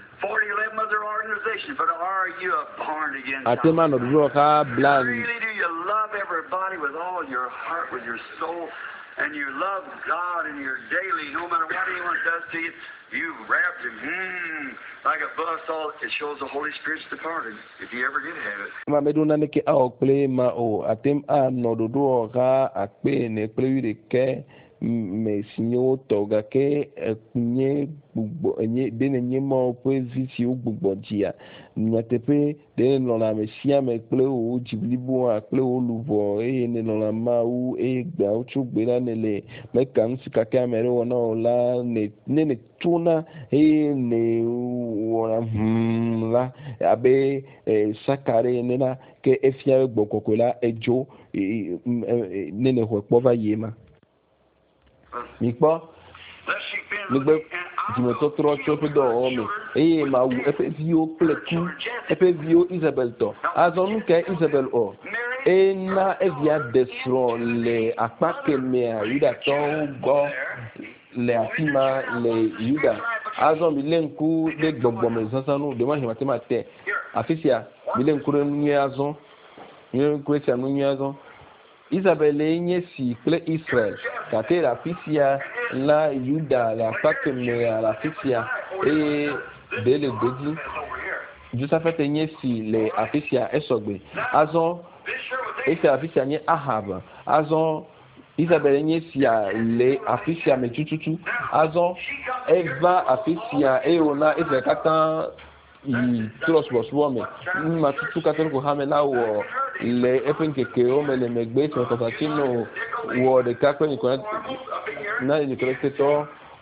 atema no do ka bland. Really do you love everybody with all your heart, with your soul, and you love God in your daily, no matter what anyone does to you, you've wrapped him like a bus. All it shows the Holy Spirit's departed, if you ever did have it. Ma me do na ne ke a play ma o atem a no do ka akpe ne play de ke me sinyo to ga ke kunye gbogbo enye de ne mo poezi si o gbogbo dia nyatepe de no la me sia me play o jiblibo a play o luvo e ne no la ma u e gba o chu gbe na le me kan si ka kamera o na la ne tuna e ne wona la abe sakare ne na ke efia gbokoko la ejo ne ne ho po va yema mi kpɔ megbe dzimetɔ trɔ tso eƒe dɔwɔwɔ me eye ma wu eƒe viwo kple ku eƒe viwo Isabel tɔ azɔ nu ke Isabel o ena evia de srɔ̃ le akpa kemea Yudatɔwo gbɔ le afi ma le Yuda azɔ mi le ŋku ɖe gbɔgbɔme zazanu de ma hɛmate ma te afi sia mi le ŋku ɖe nu nyuie azɔ mi le ŋku ɖe sia nu nyuie azɔ. Isabel nye si kple Israel kate la fisia la Yuda la fakeme la fisia eye de le dodi Josaphat nye si le afisia esogbe azon ese afisia nye Ahab azon Isabel nye si le afisia me tututu azon eva afisia e ona ese katan i tros me ma tutu katon ko hamela wo le efen keke o me le megbe to ko fatino wo de kakwe ni ko na ni ko to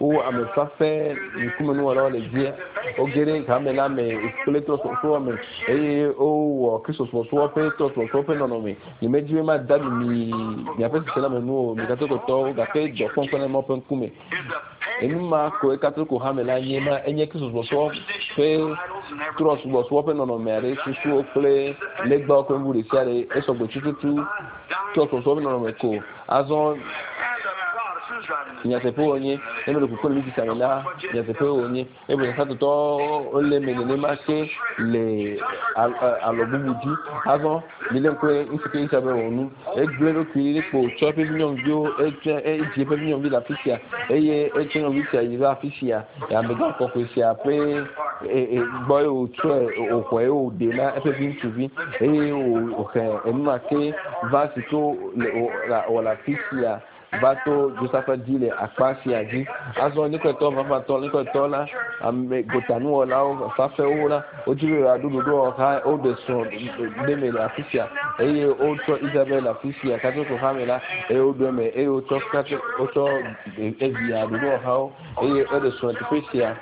o amefafe nkume no wala le dia o gere kamela me skeleto so me o Christos so pe to pe no me ni meji ma da mi apesi sela me no mi kato ko to ga pe do fon ko mo pe nkume enu ma ko e kato ko hamela nyema enye Christos so pe cross so pe no me are su o ple legba ko nguri sare eso go tutu to so no me ko azon nyasepo onye emere ku kole bisi samela nyasepo onye ebe sa to ole menene make le alobubuji azon bile ko insike isabe onu egbero kiri po chope binyon bio eje pe binyon bi la fisia eye echen bi sia ira fisia ya me ga ko fisia pe boy o tro o ko e o de na epe bin tuvi o ke enma ke vasito o la fisia bato Joseph dile akpasi aji azo ni ko to va to ni ko to la am gotanu ola o fa fe ora o jure adudu do ha o de so de me la fisia o to Isabel la fisia ka to famela o do me o to ka o to via do ha o de so ti fisia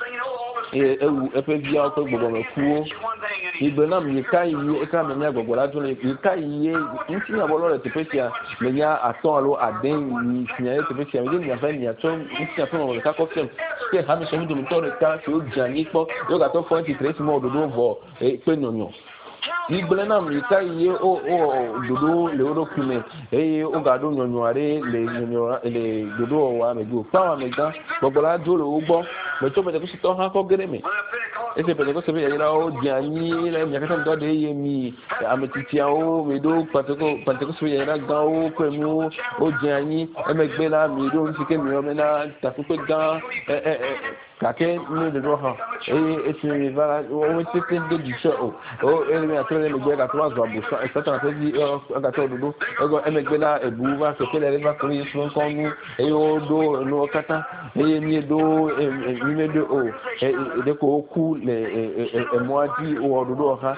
epe via ko gbogbo me kuo ibena mi kai yi ka me nya gbogbo la to le kai yi nti na bolo le ti fisia me nya aton alo aden ni signalé te fait qu'il y avait une action ici après on le cas comme que ha me so mi to le cas que o jani po yo ga to point 3 mo do vo e pe nonyo iblena mi kai yi o dodo le oro kume o ga do nonyo are le nonyo le dodo wa me go pa wa me ga gbogbo la do le o gbo me to me ko si to ha ko gere me ese pele ko se be ya o jani le mi ka to de ye mi ametitia o me do pateko se ya ga o ko mu o jani e me gbe la mi do nsi ke mi o me na ta ko ga kake ni de do ha ese va o se te de du show o mi atole me gbe ka to azo abu so e ta na pe di ga to do ego e me gbe la ebu va se ke le va ko yi so ko nu o do no kata mi do mi me do o de ko ku le moadi o do ha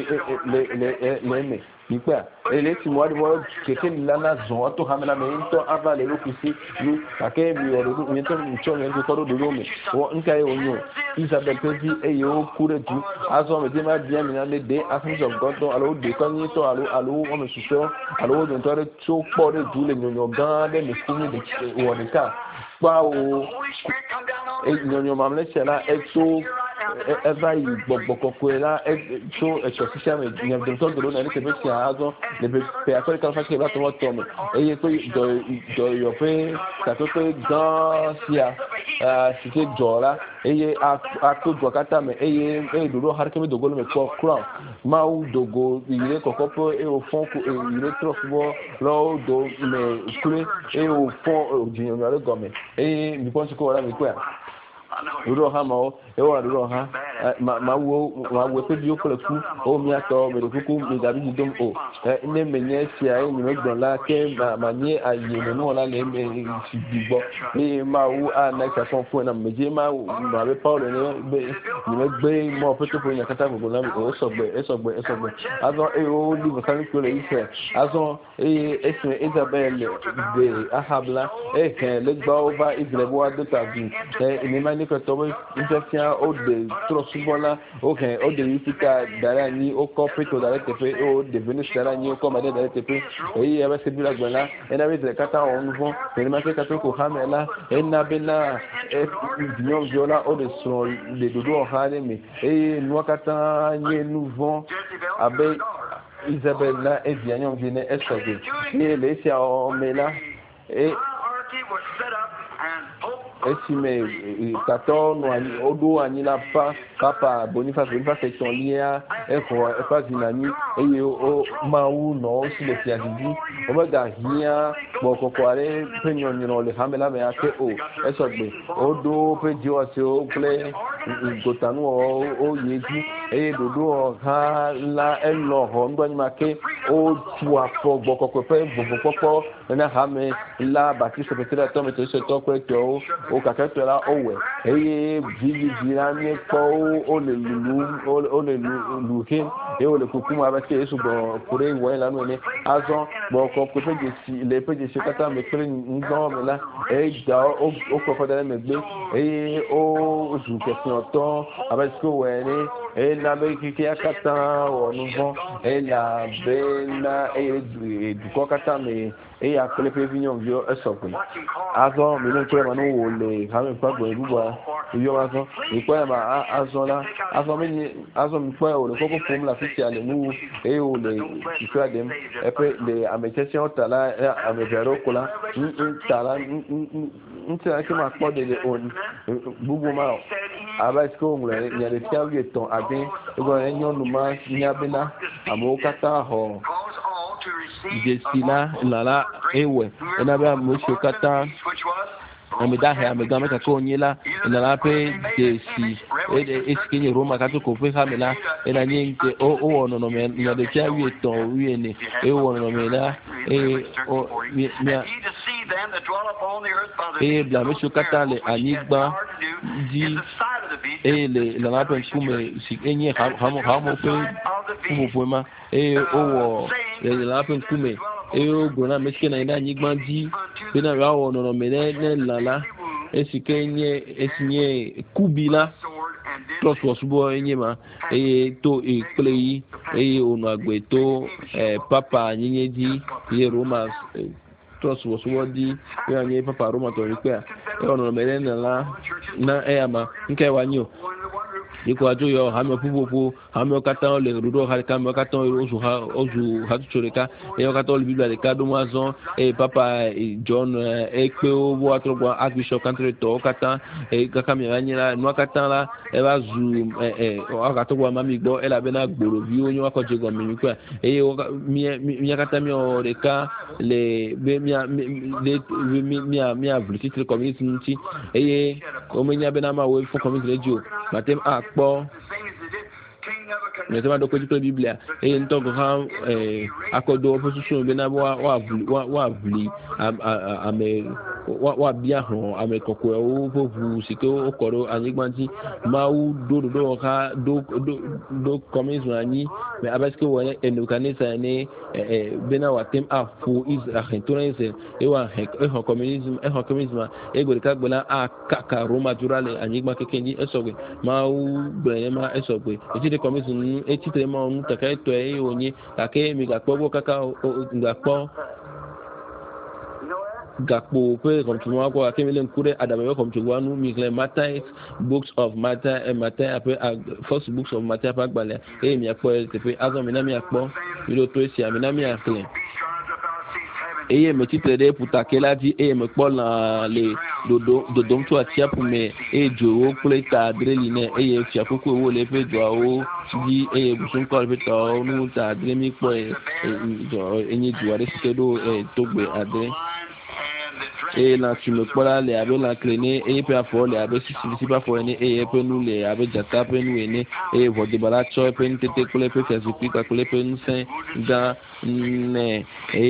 le me nipa ele ti moadi mo keke lana zon to hamela me into ava le lokusi ni kake mi o do mi to mi cho me ko do me o nka e onyo Isabel pezi yo kure du azo me de ma bien mi na le de assumption of God to alo de kan ni to alo o me suso alo do to re cho po de du le nyonyo gan de mi funi de o de ka pa o nyonyo mamle chela exo eva yi gbogbo ko la so social me ni de to do na ni ke be ti azo le be pe akore kan fa ke ba to to me eye ko do yo pe ta to pe gan sia si ke jola eye a to do kata me eye do har ke me dogo me ko crown ma u dogo ile kokoko o fon ko ile trofo lo do me kule o fon jinyo na le gome mi pon ko wala mi ko ya ro ha mo wa ro ha ma wo pe bi o ko ku o mi ato me do ku mi da bi dum o ne menye si ai ni me gbon la ke ma ni aye me no la le me si gbigbo ma wu na ka fon fun na meje ma be Paul ni me gbe mo pe to fun ya kata gbogbo na o so gbe azon o li bo kan ko le ise azon esme Isabel de ahabla ke le gba over Israel wa de ta bi ni ma ni ko to interfere o de trosubola o de yifika dara ni o corporate dara tepe o de venus dara ni o komade dara tepe e aba se bila gbala ena be de kata on vont ni ma se kata ko hamela ena bela dion viola o de son de dodo hane me no kata ni nouveau abe Isabella e Viagnon viene essoge ni le sia o mela esime kato no odo anila papa Boniface section lia pas dinami o maou no si le fiazi o mega hia boko kware penyon no le hamela me ake o esogbe odo pejo ase o ple gotanu o yeji dodo ha la elo ho ndo ni make o tu afọ gbọkọkọ pe gbọgbọkpọkpọ na ha me la bati secrétaire to me to se to pe to o kaka to la o we eye vivi la mi po o le lu hin e o le kukuma ba ke su bo kure wo la no ne azon gbọkọ ko pe si le pe se kata me pe nzo me la e da o ko fa da me gbe eye o ju question to avec ce we ne e la be ki akata o no bon e la bena e du ko kata me e ya kole pe vinyon vio esokwe azo mi no kure ma no wo le ha me pa gbo ibuwa yo azo ipo ya ma azo mi po o le koko fom la fiti ale mu e o le ifra dem e pe le ametession tala amevero kola tala nta ke ma po de on bubu ma aba sko ngule nya le tia wi ton abin go enyo nu ma nya bena amo kata ho jesila lala ewe na ba mo shokata amida he amida me ka ko nyila lala pe jesi eskinye roma ka to ko pe hamela ena nyinke o no me nya de tia wi ton wi ni e wo no me la o mi bla me shokata le anigba di le lala pe kume si enye ha mo pe kumo poema o le la pe kume o gona meske na ina nyigba di bena ra o no me ne lala esikenye esinye kubila plus osubo enye ma to play onu agbe to papa nyenye di ye Roma plus osubo di ya nye papa Roma to ri pe ono me ne lala na ama nke wanyo iko ajo yo ha me pupopo ha me kata le rudo ha ka me kata ozu ha tuchoreka e kata le biblia de kado mazon papa John pe o bo atrogwa archbishop country to kata kaka mi anyira no kata la e ba zu o kata gwa mami gbo e la be na gboro bi onyo akoje go mi kwa mi kata mi o de ka le be mi titre community o me nya be na ma we for community radio matem akpo netema do ko jito biblia nto go ha akodo opposition be na wa vli wa bia ho ame kokko o vovu sike o koro anigbanti ma u do ha do communism ani me abaske wona enukanisa ne be na wa tem afu is ahentorense wa communism go ka gbona akaka roma durale anigba kekenji esogwe ma u brema esogwe ejide communism etitre ma onu taka to onye kake mi gakpo kaka ngakpo gakpo pe kontumo ko akemele nkure adabayo komtuwa nu mi Matthew books of Matthew après first books of Matthew pa gbale mi akpo tepe azo mi na mi akpo mi to esi ami na mi akle me titre de putakela di me kpo na le dodo mtu atia pour me jo pleta dreline fi akoko wo le pe jo o di busun ko le to nu ta dre mi kpo enyi juare sikedo togbe adre la tu me kpola le abe la klene pe afo le abe si pa fo ni pe nu le abe jata pe nu ene vode bala cho pe ntete kole pe Facebook ka kole pe nsen ga ne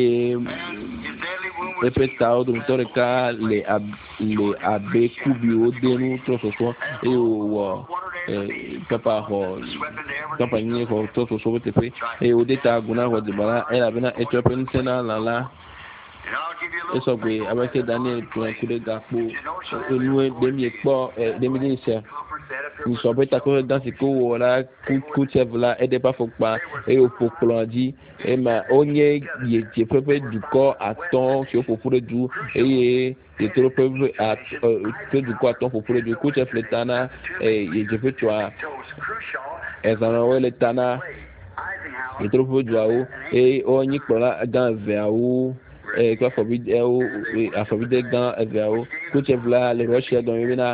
pe tao do tore ka le abe kubi o denu to so wo papa ni ho to so te pe o deta guna vode bala la bena pe nsen la eso gbe abake Daniel kude gapo enu demi ekpo demi dinse ni so beta ko dans ko wala ku chevla e de pa fokpa o poplandi ma onye ye je pepe du ko aton si o popure du ye trop pepe at du ko aton popure du ku chefletana ye je pe toi ezana wele tana ye trop pepe du ao onye kpola dans vers quoi afobide gan evao kuchevla le roche don yina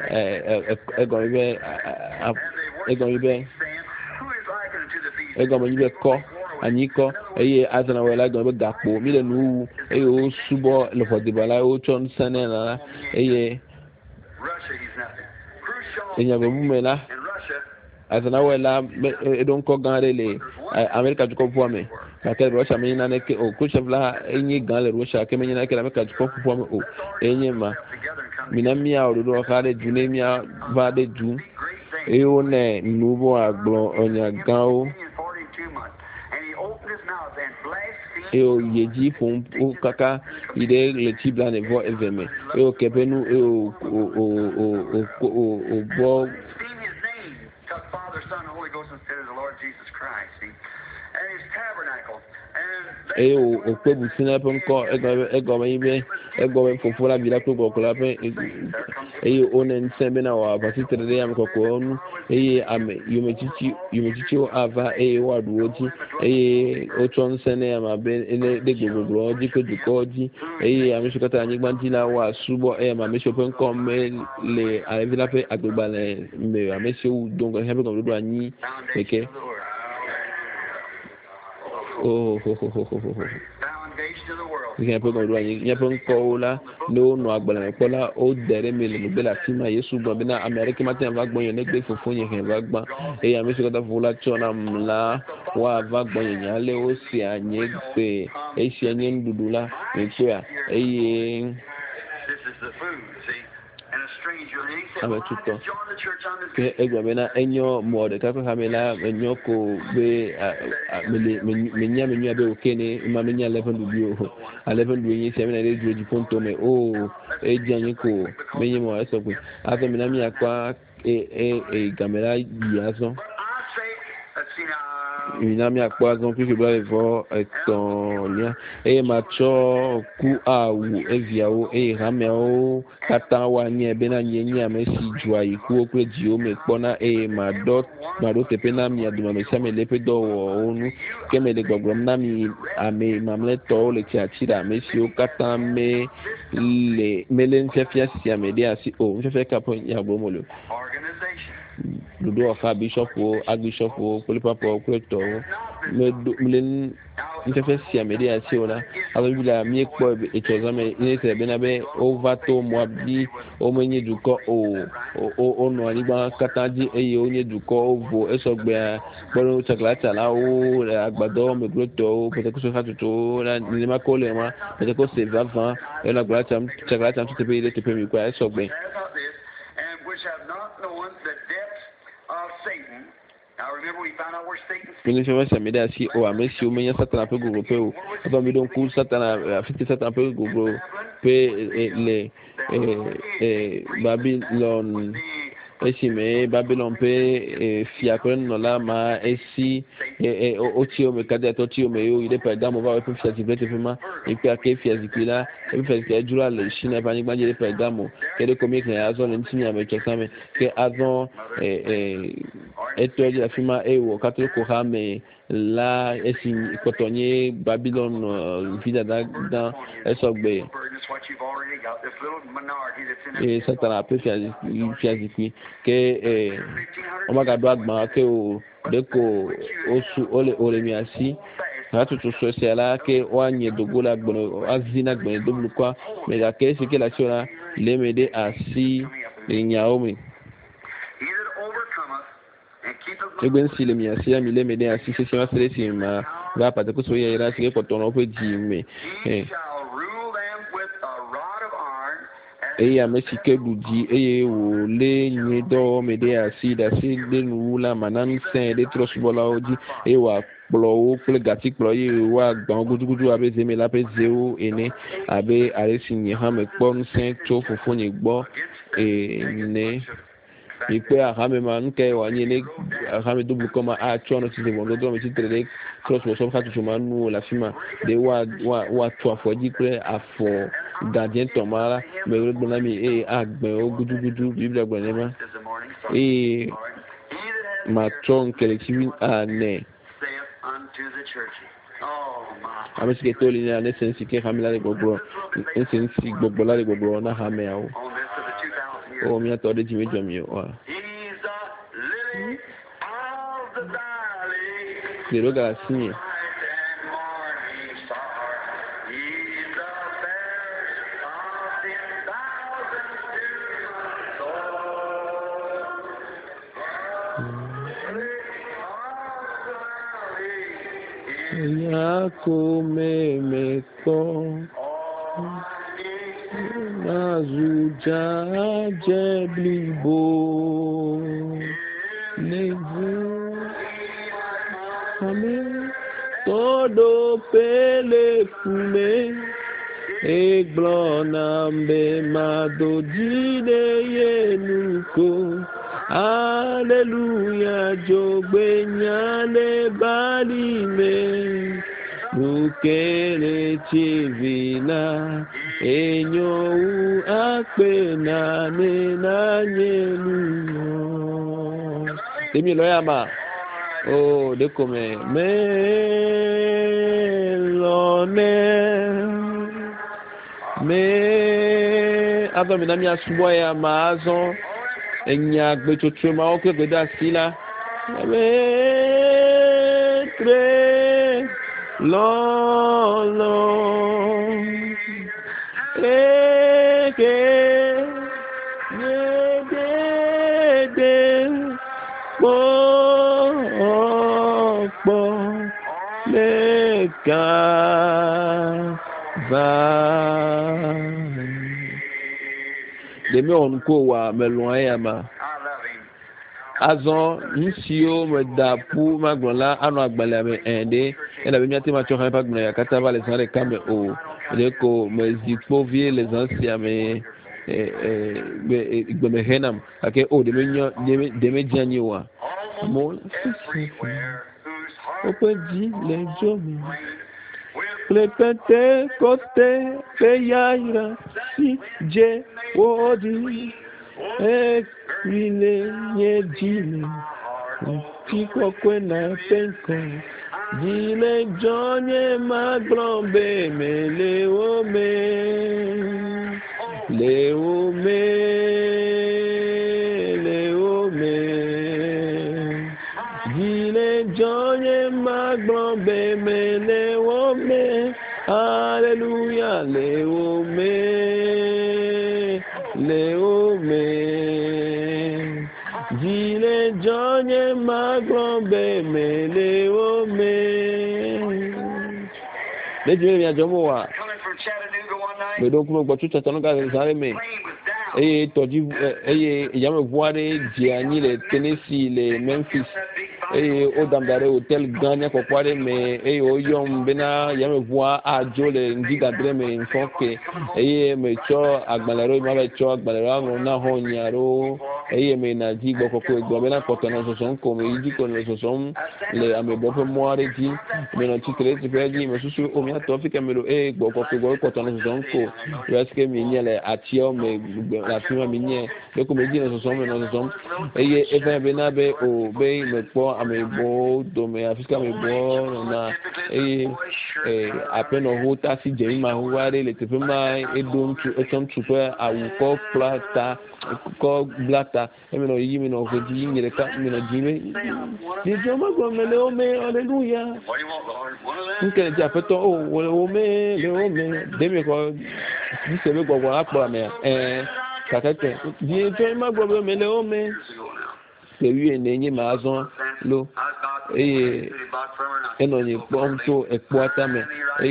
egon ibe ko aniko azana wela don be gapo mi le nu o subo le fodibala o chon sanena enya go mumela azana wela don ko gan le America to ko po me Kaka Russia me na ke o ko chevla enyi gan le Russia ke me na ke la me ka ko fo o enyi ma minamia o do ka de junemia va de ju e o ne nubo agbo onya gan o e o yeji fun o kaka ide le tibla ne vo eveme e o kepenu e o bo e o pe busina pe nko ego me ibe ego me fofo la bila to gokola pe e o ne nsembe na wa basitere de am kokko onu e ame yumechichi o ava e wa duoji e o chon sene ama be de gbogbo oji ko duko oji e ame shukata anyi gbantila wa subo e ma me shopen ko me le avila pe agbegba le me ame se u donc hebe ko do anyi eke Ihe pe ko do anyi ye pe ko la no no agbala me ko la o dere me le be la tima Yesu gbo be na America matin va gbon yen ne gbe fofo yen hen va gba e ame shukata vola chona mla wa va gbon yen ale o si anyi pe e si anyi ndudula e pe a e ame tuto ke egwamena enyo mode ka hamela enyo ko be menya be okene ma menya 11 bio 11 bio yin se mena de juji ponto me o ejanyi ko menye mo eso ko ave mena mi akwa gamela yazo minami akpazon puis que bla vo etonia e macho ku awu eviawo e rameo kata wa nye bena nye amesi jua iku okwe jio me kpona e madot tepena mi aduma me same lepe do onu keme de gbogbom na mi ame mamle to le tiatira mesi o kata me le melen fefia si amede asi o fefia kapo ya bomolo dodo fa bishop o archbishop o polipapo kweto mlen ntefe si amede asi ona alobila mi ekpo echozame ile se be na be overto moabi o menye duko o no anigba kataji eye onye duko ovo esogbe gboro chocolate la o agbado megloto petekoso hatuto na nima kole ma peteko se vava e na glata chocolate am tepe ile tepe mi kwa esogbe Mwen se wè se mède asi o amesi o menye satan apè gogo pe o apan mi don kou satan afite satan apè gogo pe le Babylon esi me Babylon pe fiakren no la ma esi oti o me kade to ti o me yo ide pe gamo va pe fiazi bete pe ma e pe ake fiazi pila e pe fiazi jura le shina pa ni gbanje de pe gamo kede komi ke azon le ntimi ame chosame ke azon eto de la firma wo katolo ko ha me la esi kotonye Babylon vida da esogbe e satana pe fiazi pi ke o magado agba ke o deko osu ole mi asi hatutu so se la ke o anye dogola gbono azina gbono doblu kwa me ga ke se ke la chora le mede asi le nyaomi egben si le mi asi ami le mede asi se se ma sele si ma va pa ko so ye ra se ko tono pe ji me eya mesi ke duji eye wo le nye do mede asi da si de nula manan sen de trosbola oji e wa plo o ple gati plo ye wa gban gudugudu abe zeme la pe zeo ene abe are sinye ha me pon sen to fofo ni gbo ne ipe ahame man ke wanye ne ahame double koma a chono ti de wondo do me ti trede cross mo so ka tu manu la fima de wa to afoji pre afo gardien tomara me ro na mi agben o gudugudu biblia gbo ne ma ma chon kelektivi ane ame sike to li na sensi ke hamila de gbogbo sensi gbogbo la de gbogbo na hame awo o mi ato de jimi jomi wa de roga sinye Yako memeko Mazuja jeblibo Nevu Amen Todo pele fume Eglonambe madodide yenuko Alléluia, jogbe nyale balime, bukele chivina, enyo u akpe na nyelu. Demi loyama, oh dekome me avant minami asubwa maazon. Enya gbetutu ma o kwe da sila tre lo ke de po le ka va Demi on ko wa meloin ama azon nsio me da pu magbola anu agbale me ende ela be miati ma cho ha pa gbona ya kata va les sare kame o de ko me zipo vie les anciens me me henam ake o de me nyo de me jani wa mo o pe di le jomi le pente côté peyaira si je odi ekrile nye jile tiko kwena penko jile jonye maglombe me leome jile jonye maglombe me leome Alléluia, leome Jile jonye maglombe me leome Lejime mi ajomo wa me don kuno gbo tuta tanu ga sare me toji yame voire Gianni le Tennessee le Memphis o damdare hotel ganya ko kware me o yom bena yame voa ajo le ndiga dreme nfoke me cho agbalero ma be cho agbalero na ho nyaro me na ji gbo ko bena kotono so son ko me ji ko le so son le ame bo pe moare ji me no titre ti pe ji me susu o mi atofika me lo gbo ko kotono so son ko yaske mi nyele atio me la tuma mi nye de ko me ji so son me no so son even bena be o be me po amebo do me afika me bo na apen hota si je ma huare le te ma edom tu etom tu pa awuko plata ko blata me no yi me no ko ji nyere ka me no ji me di joma go me le o me hallelujah nke ja peto o me le o me de me ko di se be go apo me kakete di joma go me le o me Sewi enenye mazon lo enonye pomto ekpota me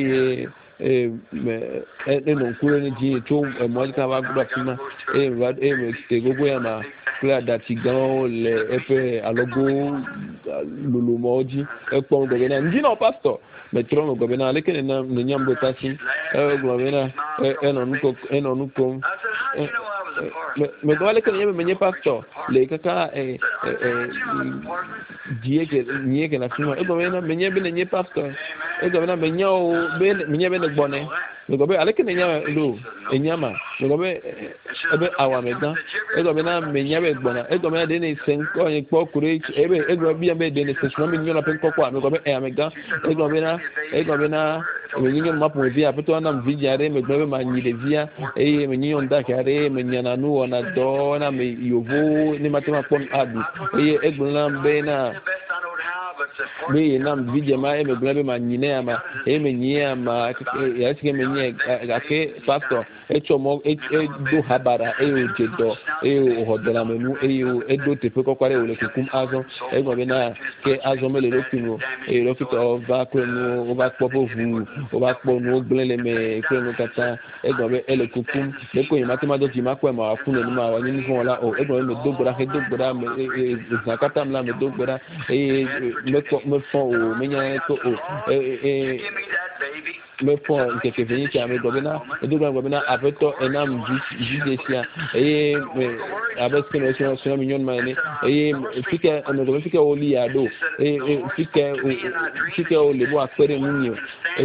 eno nkuro ni ji to emolika wa gba fima me gogo ya ma kula dati gan le epe alogo lulumoji ekpon go na ndi no pastor metron go na lekene na nyambo tasi go na eno nuko me go lekene yeme menye pastor le kaka dieke nieke na fima go na menye be nye pastor go na menye o be menye be gbone go be alekene nya lo enyama go be ebe awameda go be na menye be gbona go be na de ne senko yin po kure ebe go be be de ne senso me nyona pe kokwa go be amega go be na menye mapo via peto na mvidiare me go be ma nyi de via menye onda kare menye na nu ona do na me yovo ni matema pon adu egbona be na me na mvidia ma me go be ma nyine ama me nyi ama ya tike menye ake pastor echomo do habara ojedo e o de la menu e o edo te pe kokore o le kukum azo e gbo be na ke azo me le lokunu e lokito o va kwenu o va popo vu o va po nu gblele me kwenu kata e gbo be ele kukum le ko yima tema do ti ma kwa ma fun le ma wa ni fun la o e gbo me dogbora me zakata mla me dogbora e me fon o me nya to o me fon ke veni ki ame gobena e do gobena apeto enam judesia e avec que nous sommes millions de mané et fike no fike oli ado e fike o le bo apere munyo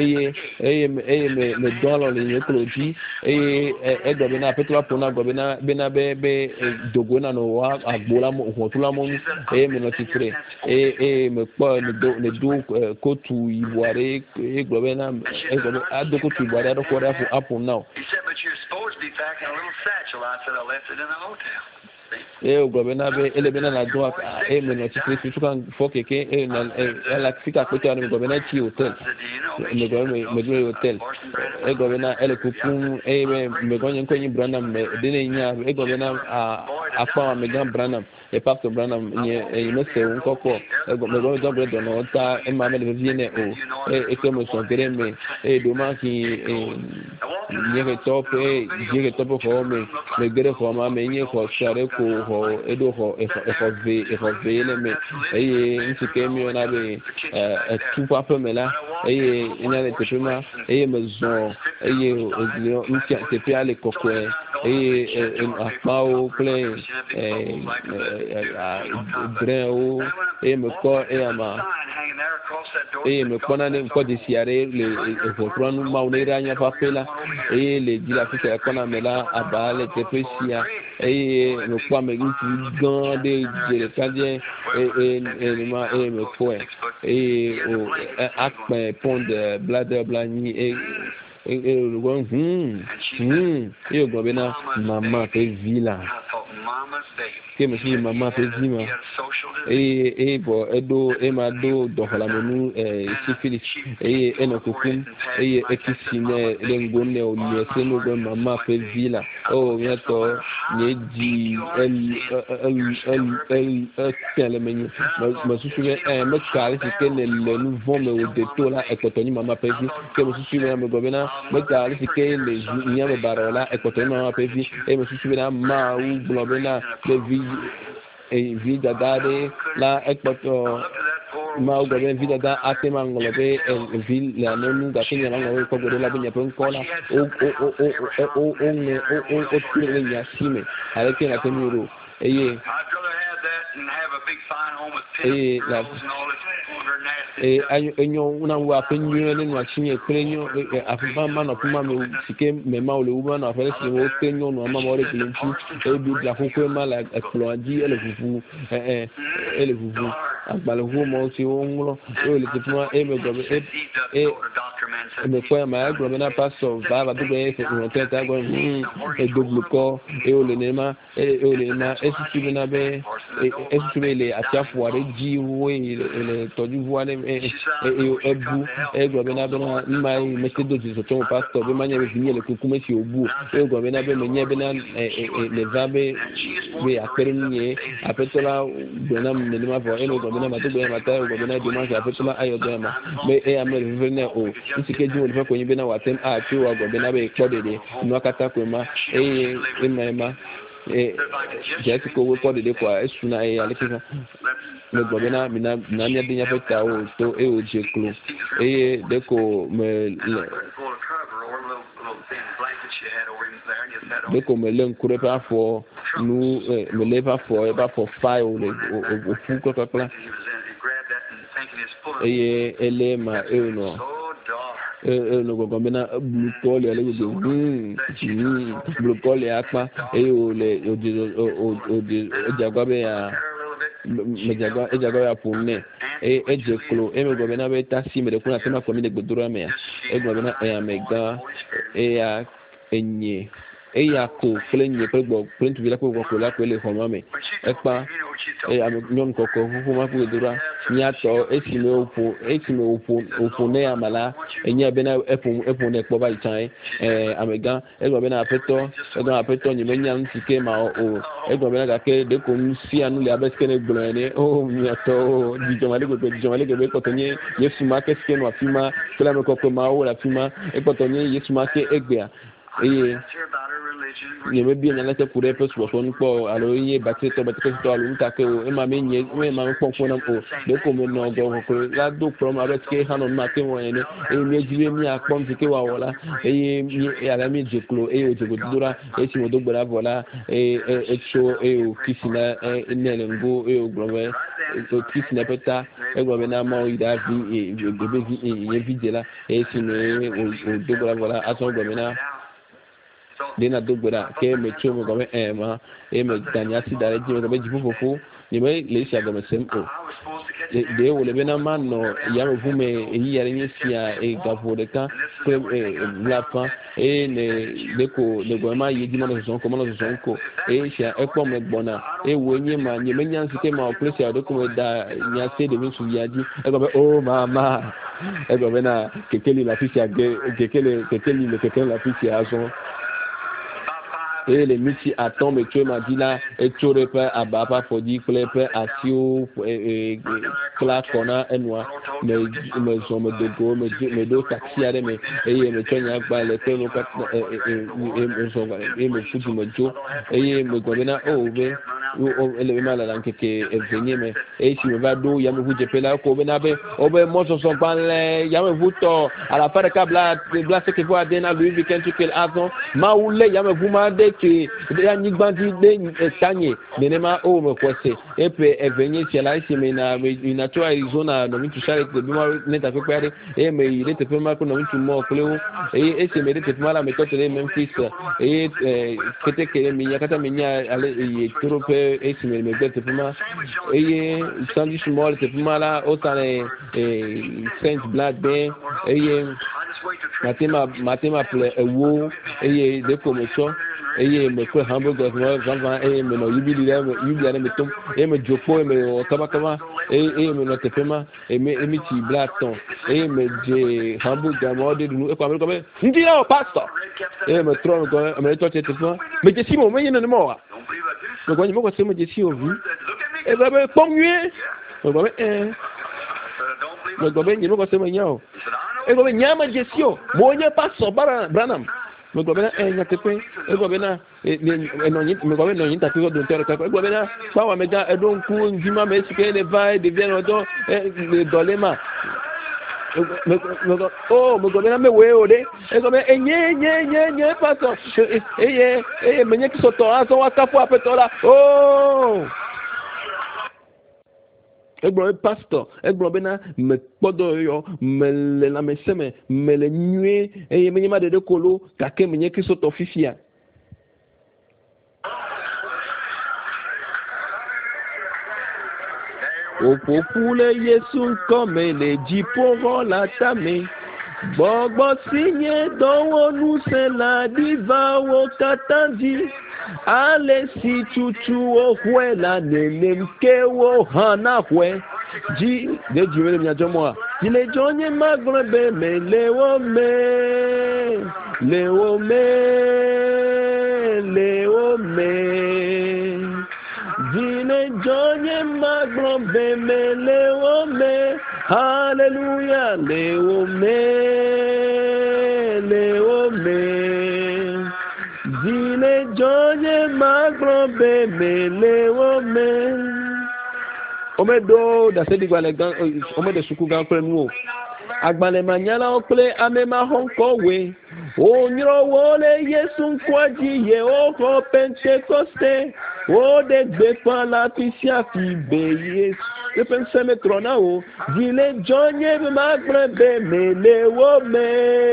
me dollar le nyekoloji e gobena apeto la pona gobena bena be dogona no wa agbola mo hotula mo e me no titre e me po ne do kotu iboare e gobena adoko tu iboare adoko apo now. He said, but you're supposed to be packing a little satchel. I said, I left it in the hotel. O gobena be ele bena na do e me no titre tu kan fokeke e na la fika kwete na gobena ti hotel me go hotel e gobena ele kupun e me gonye kwenye Branham de ne nya e gobena akwa me gan Branham e pastor Branham e me se un kopo e me go do bredo no ta e ma me le viene o e ke mo so gere me e do ma ki nye top e je top ko me gere ko ma me nye ko sare ko ho edo ho e ho ve le me e ntike mi na be tu papa me la e ina le tepema e me zo e o ntia tepe ale kokwe akpao ple breo e me ko e ama e me kona ne ko de siare le fotranu maunera nya papela e le di la fika kona mela abale tepesia e me kwa me gan de kandie ma e me ko o akpe pond bladder blani e e go bena mama pe villa que me dit maman fait dire et bon edo e ma do la menu syphilis et enokokum et ekisine lengone o liese no go maman fait villa oh bientôt ni di le menu me souviens me carré c'est que le nouveau me au détour là ekotoni maman fait villa que me souviens me gobena me carré c'est que les nia me barola ekotoni maman fait villa et me souviens ma ou globena le e vida dare la ekpato ma ugo ben vida da atema ngolo be e vil la nonu ga tinya ngolo ko go la binya pen kola o tire nya sime ale ke na temiro eye enyo una wa penyo ne no achinye krenyo afiba ma no kuma me sike me ma ole uba na fere si wo kenyo no ma mo re kilenchu e bi la foko ma la exploadi ele vuvu agbale hu mo si o nglo e le tipuma e me gobe me kwa ma gro me na pastor ba du be se no teta go e double ko e ole nema e si bi na be e si bi le atiafu are ji wo ele toju vo ale ebu ego be na be na mai message do so pastor be manya be vinye le kukume si obu ego be na be menye be na le vabe be akernye apetola be na me ma vo ego be na ma to be ma ta ego be na do ma apetola ayo do ma be e amel vene o nsike ju le fa ko yin be na watem a ti wa go be na be kpodede no kata ko ma ma jesi ko wo de kwa esuna e alekisa me gobena mina nya dinya feta o to e o je klo e de ko me de ko me len kure pa fo nu me le pa fo e pa fo fa o le o fu ko kla e ele ma e no no go bena blue call ya le go blue call ya pa e o le o jagwabe ya me jagwa ya pune e je klo e me go bena be ta si me de kuna tema ko mi de godura me e go bena e amega e ya enye eya ko kple nye kple gbɔ kple ŋutsuvi la kple gbɔ la koe le xɔ ma me ekpa ame nyɔnu kɔkɔ ƒuƒu ma ƒe do ɖa miatɔ esime wòƒo ne ama la enye bena eƒo ne kpɔ va yi tsã amegã egblɔ bena aƒetɔ nye menya nu si ke ma o egblɔ bena gake ɖeko nu sia nu le abe sike ne gblɔ ene o miatɔ dzidzɔmale gbegbe ekpɔtɔ nye yesu ma ke sike nɔ afi ma kple ame kɔkɔ ma wo le afi ma ekpɔtɔ nye yesu ma ke egbea eye nye me bia nyala te ku ɖe eƒe subɔsubɔ nu kpɔ alo nye batikɛtɔ alo nutake o ema me kpɔ ŋkɔ nam o ɖeko me nɔ gɔkɔkɔ la do kplɔm abe sike hã nɔ nu ma ke wɔ ene eye míedzi be míakpɔ nu si ke wòawɔ la eye ale mi dze klo eye wòdze gododo la esi wòdo gbe ɖa vɔ la etso eye wòkisi na ne le ŋgo eye wògblɔ be wòkisi na eƒe ta egblɔ be na mawo yi ɖa nye vidze la esi wòdo gbe ɖa vɔ la azɔ gblɔ be na dena do gbe ɖa ke me tso me gɔme ma eye me ganya si da ɖe dzi me gɔme dziƒo ƒoƒo nye me le esi agɔme sem o ɖe wòle bena manɔ yameʋu me eyi ya ɖe nye sia gavo ɖeka kple vlafa eye ne ko le gɔme ma yi dzi manɔ zɔzɔm ko eye sia ekpɔ me gbɔna eye woe nye ma nye menya si ke ma o kple sia ɖeko me da nya se ɖevi ŋutsuvia dzi egɔme o mama egɔme bena kekeli le afi sia kekeli le le afi sia azɔ eye le miti atɔ me tso ma dzi la etso ɖe ƒe aba ƒe afɔdzi kple ƒe asiwo kpla kɔ na enua me zɔ me dogo me ɖo taxi aɖe me eye me tsɔ nya gba le ƒe no katã eye me ƒu du me dzo eye me gblɔ bena o be ele be ma le ŋkeke eve nye me eye si me va ɖo yameʋu dzeƒe la ko bena be wobe mɔzɔzɔ gbalẽ yameʋutɔ alafa ɖeka bla seke ƒe ade na Louis Vuitton azɔ mawu lé yameʋu ma ɖe ke anyigba dzi ɖe tanye nenema o me xɔse eƒe eve nye sia la esi me yina tso Arizona nɔmitsu sare teƒe ma ne teƒe kpe aɖe eye me yi ɖe teƒe ma kple nɔmitsu mɔ kple wo eye esi me ɖe teƒe ma la me tɔte ɖe Memphis eye keteke me nya katã me nya ale yi toro ƒe esi me gbe teƒe ma eye sandwich mɔ le teƒe ma la wosa le Saint Black bɛ eye matema ƒle ewo eye ɖeko me tsɔ eye me kple hamburger vava eye me nɔ yubili ɖe me tom eye me dzokpo eye me wɔ kabakaba eye me nɔ teƒe ma emi tsi bla tɔn eye me dze hamburger ma ɔde ɖunu ekɔ ame ɖe be ŋdi la o pastor eye me trɔ ŋgɔ ame ɖe tɔ tse teƒe ma me dze si mo me nye nenema wa me gɔ nye me kɔ se me dze si o vi ebe be kpɔm nyuie me gɔ be me gɔ be nye me kɔ se me nya o ego be nya me dze si o mo nye pastor Branham me gɔ bena nyateƒe egɔ bena me gɔ be nɔ nyi take do ntɔ ɖeka egɔ bena kpawo amegã eɖo ŋku ŋdi ma me si ke le va ɖevia nɔ dɔ le dɔle ma me gɔ bena me woe o ɖe egɔ be nye pastor eye menye kisɔtɔ azɔ wa kafu aƒetɔ la o egblɔ be pastor egblɔ bena me kpɔdɔ yɔ me le lãmesẽ me me le nyuie eye menye ma ɖeɖe kolo gake menye kristotɔ fifia òƒoƒu le Yesu ŋkɔme le dziƒoxɔ la tame gbɔgbɔ si nye dɔwɔnu se la ɖivawo katã dzi ale si tutuwo xɔe la nenem ke wo hã na xɔe dzi ɖe dzi me le miadzɔ mɔa dzi le dzɔ nye magblɔ be me le wo me dzi le dzɔ nye magblɔ be me le wo me hallelujah le wo me dzi le dzɔ nye magblɔ be me le wo me ome ɖo dasedigbalẽ gã ome ɖe suku gã kple nuwo agbalẽmanyalawo kple ame maxɔŋkɔwoe wonyrɔ wo le Yesu ŋkua dzi ye woxɔ Pentekoste woɖe gbeƒã la fi sia fi be Yesu eƒe ŋusẽ metrɔ na wo dzi le dzɔ nye magblɔ be me le wo me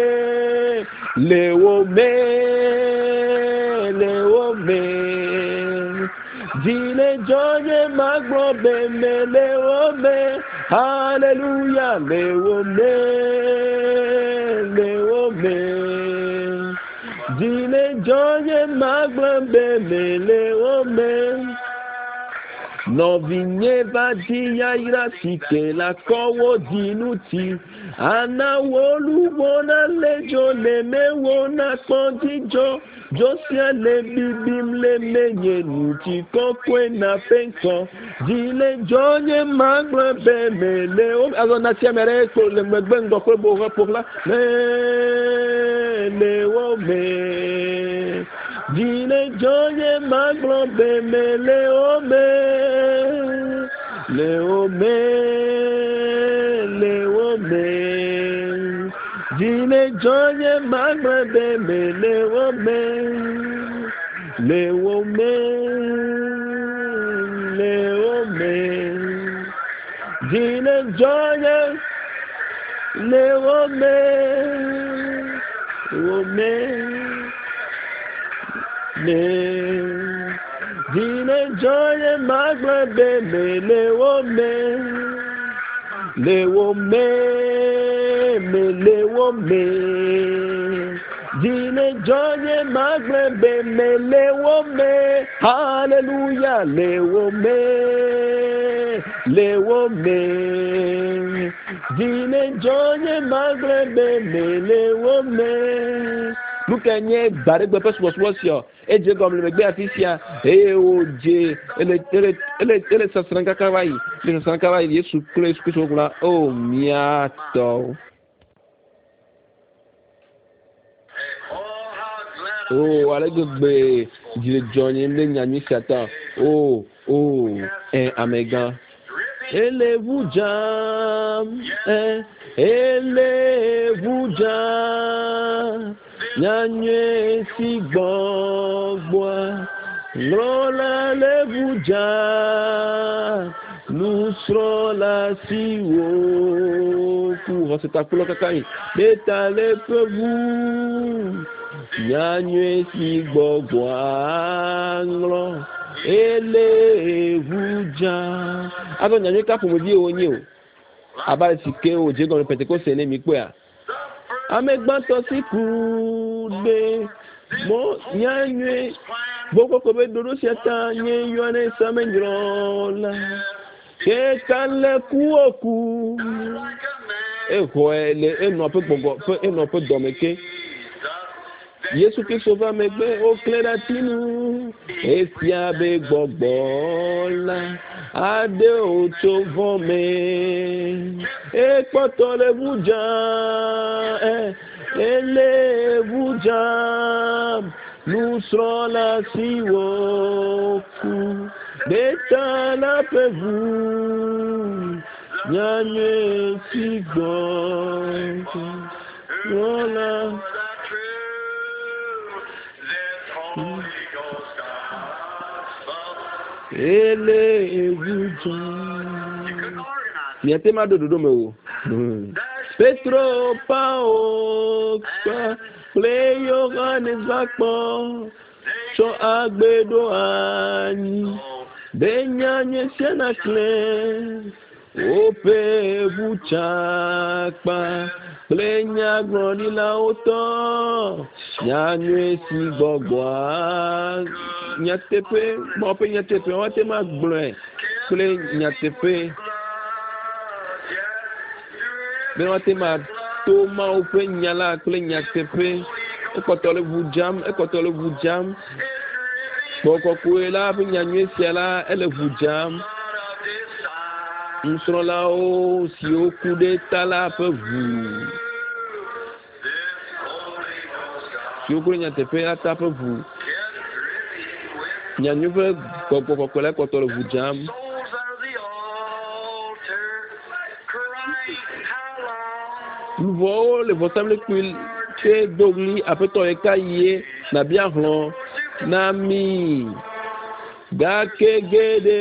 dzi le dzɔ nye magblɔ be me le wo me hallelujah le wo me dzi le Joye maglambe mele ome. Novinye vadi ya irasike la kowo dinuti. Ana wolu wona lejo le me wona kondijo. Josia le bibim le menye nuti kokwe na penko. Dile joye maglambe mele ome. Alors na tiamere ko le megbengo ko bo pour la. Mele ome. Dile joye maglambe mele ome. Leome, leome, dile joye maglambe me leome, leome, leome, dile joye leome, leome, leome. Dile joye maglambe me leome, leome, me leome. Dile joye maglambe me leome, hallelujah, leome, leome. Dile joye maglambe me leome. Look at me, bare gbe pesu wasio. Eje gom le megbe afisia. Oje, ele sasranka kawai. Le sasranka kawai Yesu Kristo kula. Oh miato. Oh, ale gbe jile jonye le nyami sata. Oh, amega. Élève-vous jam, élève-vous jam, nyanye si gbogbo, lola élève-vous jam, nous serons là si haut pour cet accord cacaï, détalez-vous, nyanye si gbogbo, Élève-vous. Avant de dire pour me dire au niveau, abat si que au Dieu dans le Pentecôte c'est l'ennemi quoi. Avec banto si coude, mon nyanye, beaucoup comme dodo siata nye yone samendrola, que kale kuoku, quoi le non peut dormir. Yesu Kristo va megbe o kleratinu esia be gbogbola ade o to vome e potole buja ele buja nous serons là si woku beta la pevu nyanye si gbogbo voilà. Élève-vous. Miate ma dodo me o. Petro pao pleyo ganizakpo so agbedo ani benyanye senakle ope buchakpa plenya glori la oto nyanye si gbogbo nyatepe mo pe nyatepe o te ma gble ple nyatepe be o te ma to ma o pe nyala ple nyatepe e kotole vujam boko kuela pe nyanye siala ele vujam nsro la o si o coup d'état la pe vous si o ku nyatepe la ta pe vous nyanyu ve kokokola kotole vujam Luvo le votable kwil te dogli apeto ekaye na biahlon na mi gake gede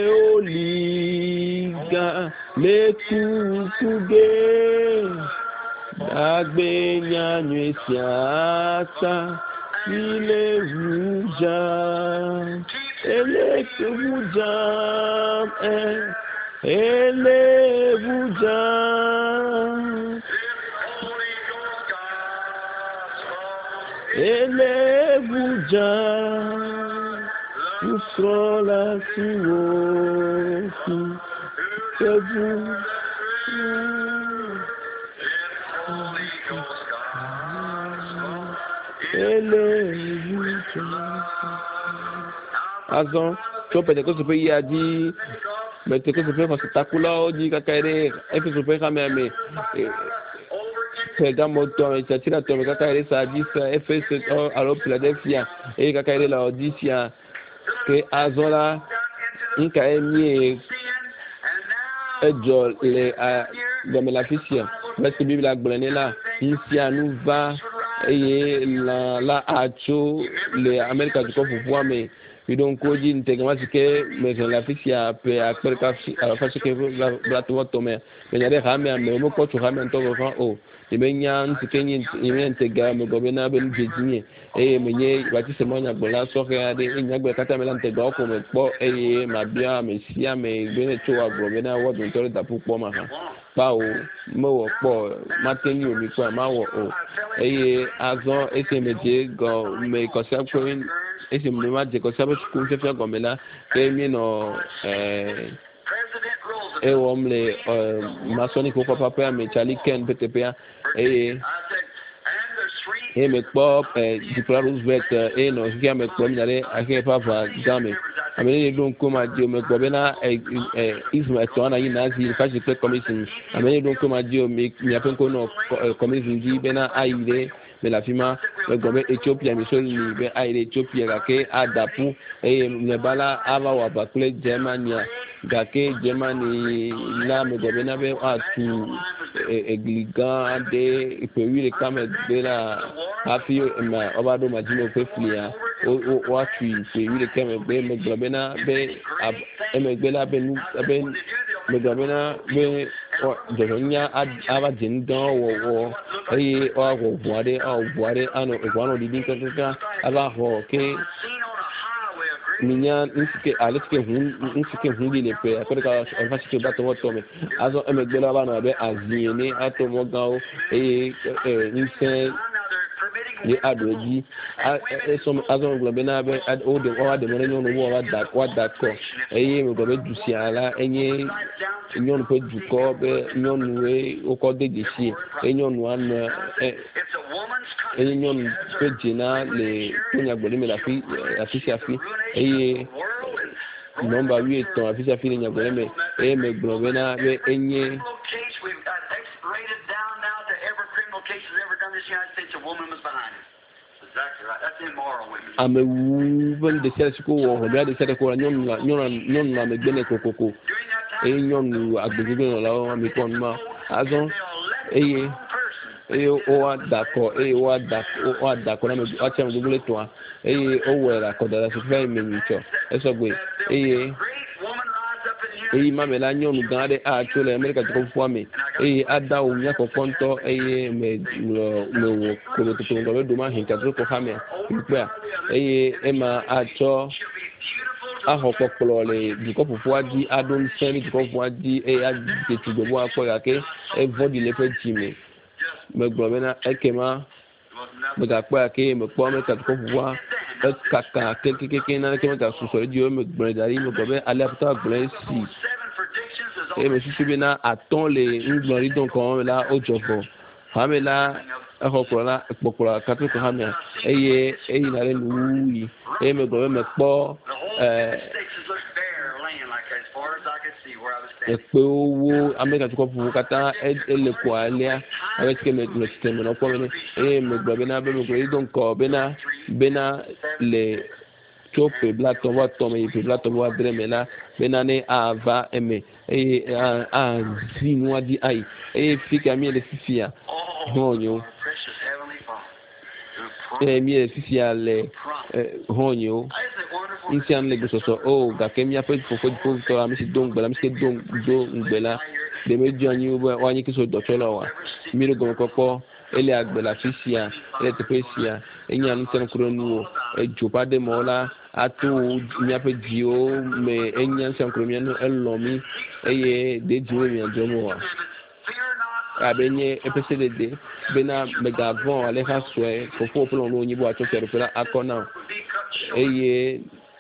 oliga le kukuge dagbe nyanyu esiata ile vuja ele vuja ele vuja ele buja usrola suwo kebu ele buja azon to Pentecoste pe ya di Pentecoste pe fa takula o di kakaire efi pe kameme Pergamo to chatira to kakaire sa di sa Efes alo Philadelphia e kakaire la Odisia que azola nka emi ejo le a de la fisia parce que Bible agblene la isia nous va et la acho le America du ko fufu ame idon ko ji ntegama sike mais la fisia pe akper ka ala fa sike la to to me nyade khame ame mo ko to khame to ko o imenya ntike nyi ntega me gobena be njejinye menye bati se monya gbola so ke ade nyagbe kata me la ntega ko me po ma bia me sia me gbe to wa gobena wo dun to da pupo ma ha pa o mo wo po mateni omi ko ma wo o azon ese meje go me ko sa ko ese me ma je ko sa be ku se fe go me la ke mi no womle masoni ko papa me chali ken PTP me pop Diplomat Roosevelt no kia me pop nyare ake papa game amene don koma dio me gobena Ismail Toana yinazi fashi play commission amene don koma dio me apenko no commission di bena aide me la fima me gobe Ethiopia me soli be aide Ethiopia gake adapu me bala ava wa bakle Germania gake Germany la me gobena be atu egligan de ipewi kame de la hafi ma obado majino pe flia o watu ipewi kame be me gobena be emegbela be nu be me gobena be jonya aba jindan wo o buare ano egwano di dinka aba ho ke minya nske hun le pe akorika fasike bato wotome azo emegbela bana be azini ato mogao nse ni adoji azo globena be o de mo nyonu wo wa da ko me go be dusi ala enye nyonu pe duko be nyonu we o ko de disi nyonu an nyonu pe jina le tonya gbole me la fi afi nomba 8 afisa fili nyagole me globena be enye wu de sel ko wo de sel ko nyonu me gbene kokoko nyonu agbegbe no la mi kon ma azon o dako na me a chem gbele to o wera ko da se fe me ncho esogbe mamela nyonu gande a chole America ko fuame ada o nya ko konto me wo ko to to do do ma hin ka ko hame pe ma acho aho popolo le du ko fuwa di adon semi du ko fuwa di a de tu do wa ko ya ke vodi le pe jime me gbobena ekema me ga pa ke me po me ka ko fuwa kaka ke na ke me ka so so di o me gbredari me gobe ale apta gbre si me susubi na aton le nglori don ko la ojofo hamela ahokola pokola katu ko hamia na le nuyi me gobe me po pe owó Amẹ́ríkà tó kọ́ fún kata ẹlẹ́kọ̀ọ́ alẹ́ abẹ́tí kẹ́mẹ́ lọ́tìtẹ̀mẹ́ náà pọ́ mẹ́ni me gbọ́ bẹ́ẹ̀ náà bẹ́ẹ̀ mi kò rí dùn kọ́ bẹ́ẹ̀ náà lè tó pè blatọ̀ wá tọ́ mẹ́ pè blatọ̀ wá bẹ́ẹ̀ mẹ́ la bẹ́ẹ̀ náà ní àva ẹ̀mẹ́ àzí níwájú ayé fi kàmí ẹ̀ lè fífi à hàn yó mi ẹ̀ fífi à lẹ̀ hàn yó nti an le gososo gake mi ape fofo to ami si don gbela mi si don ngbela de meju anyi wa anyi kiso do chola wa mi ro go kopo ele agbela fisia ele tepesia enya nu ten kuro nu jopa de mola atu mi ape jio me enya san kuro mi anu elomi de jio mi ajomo wa abenye EPCDD bena megavon ale haswe fofo plon lo nyibo acho fere pela akona eye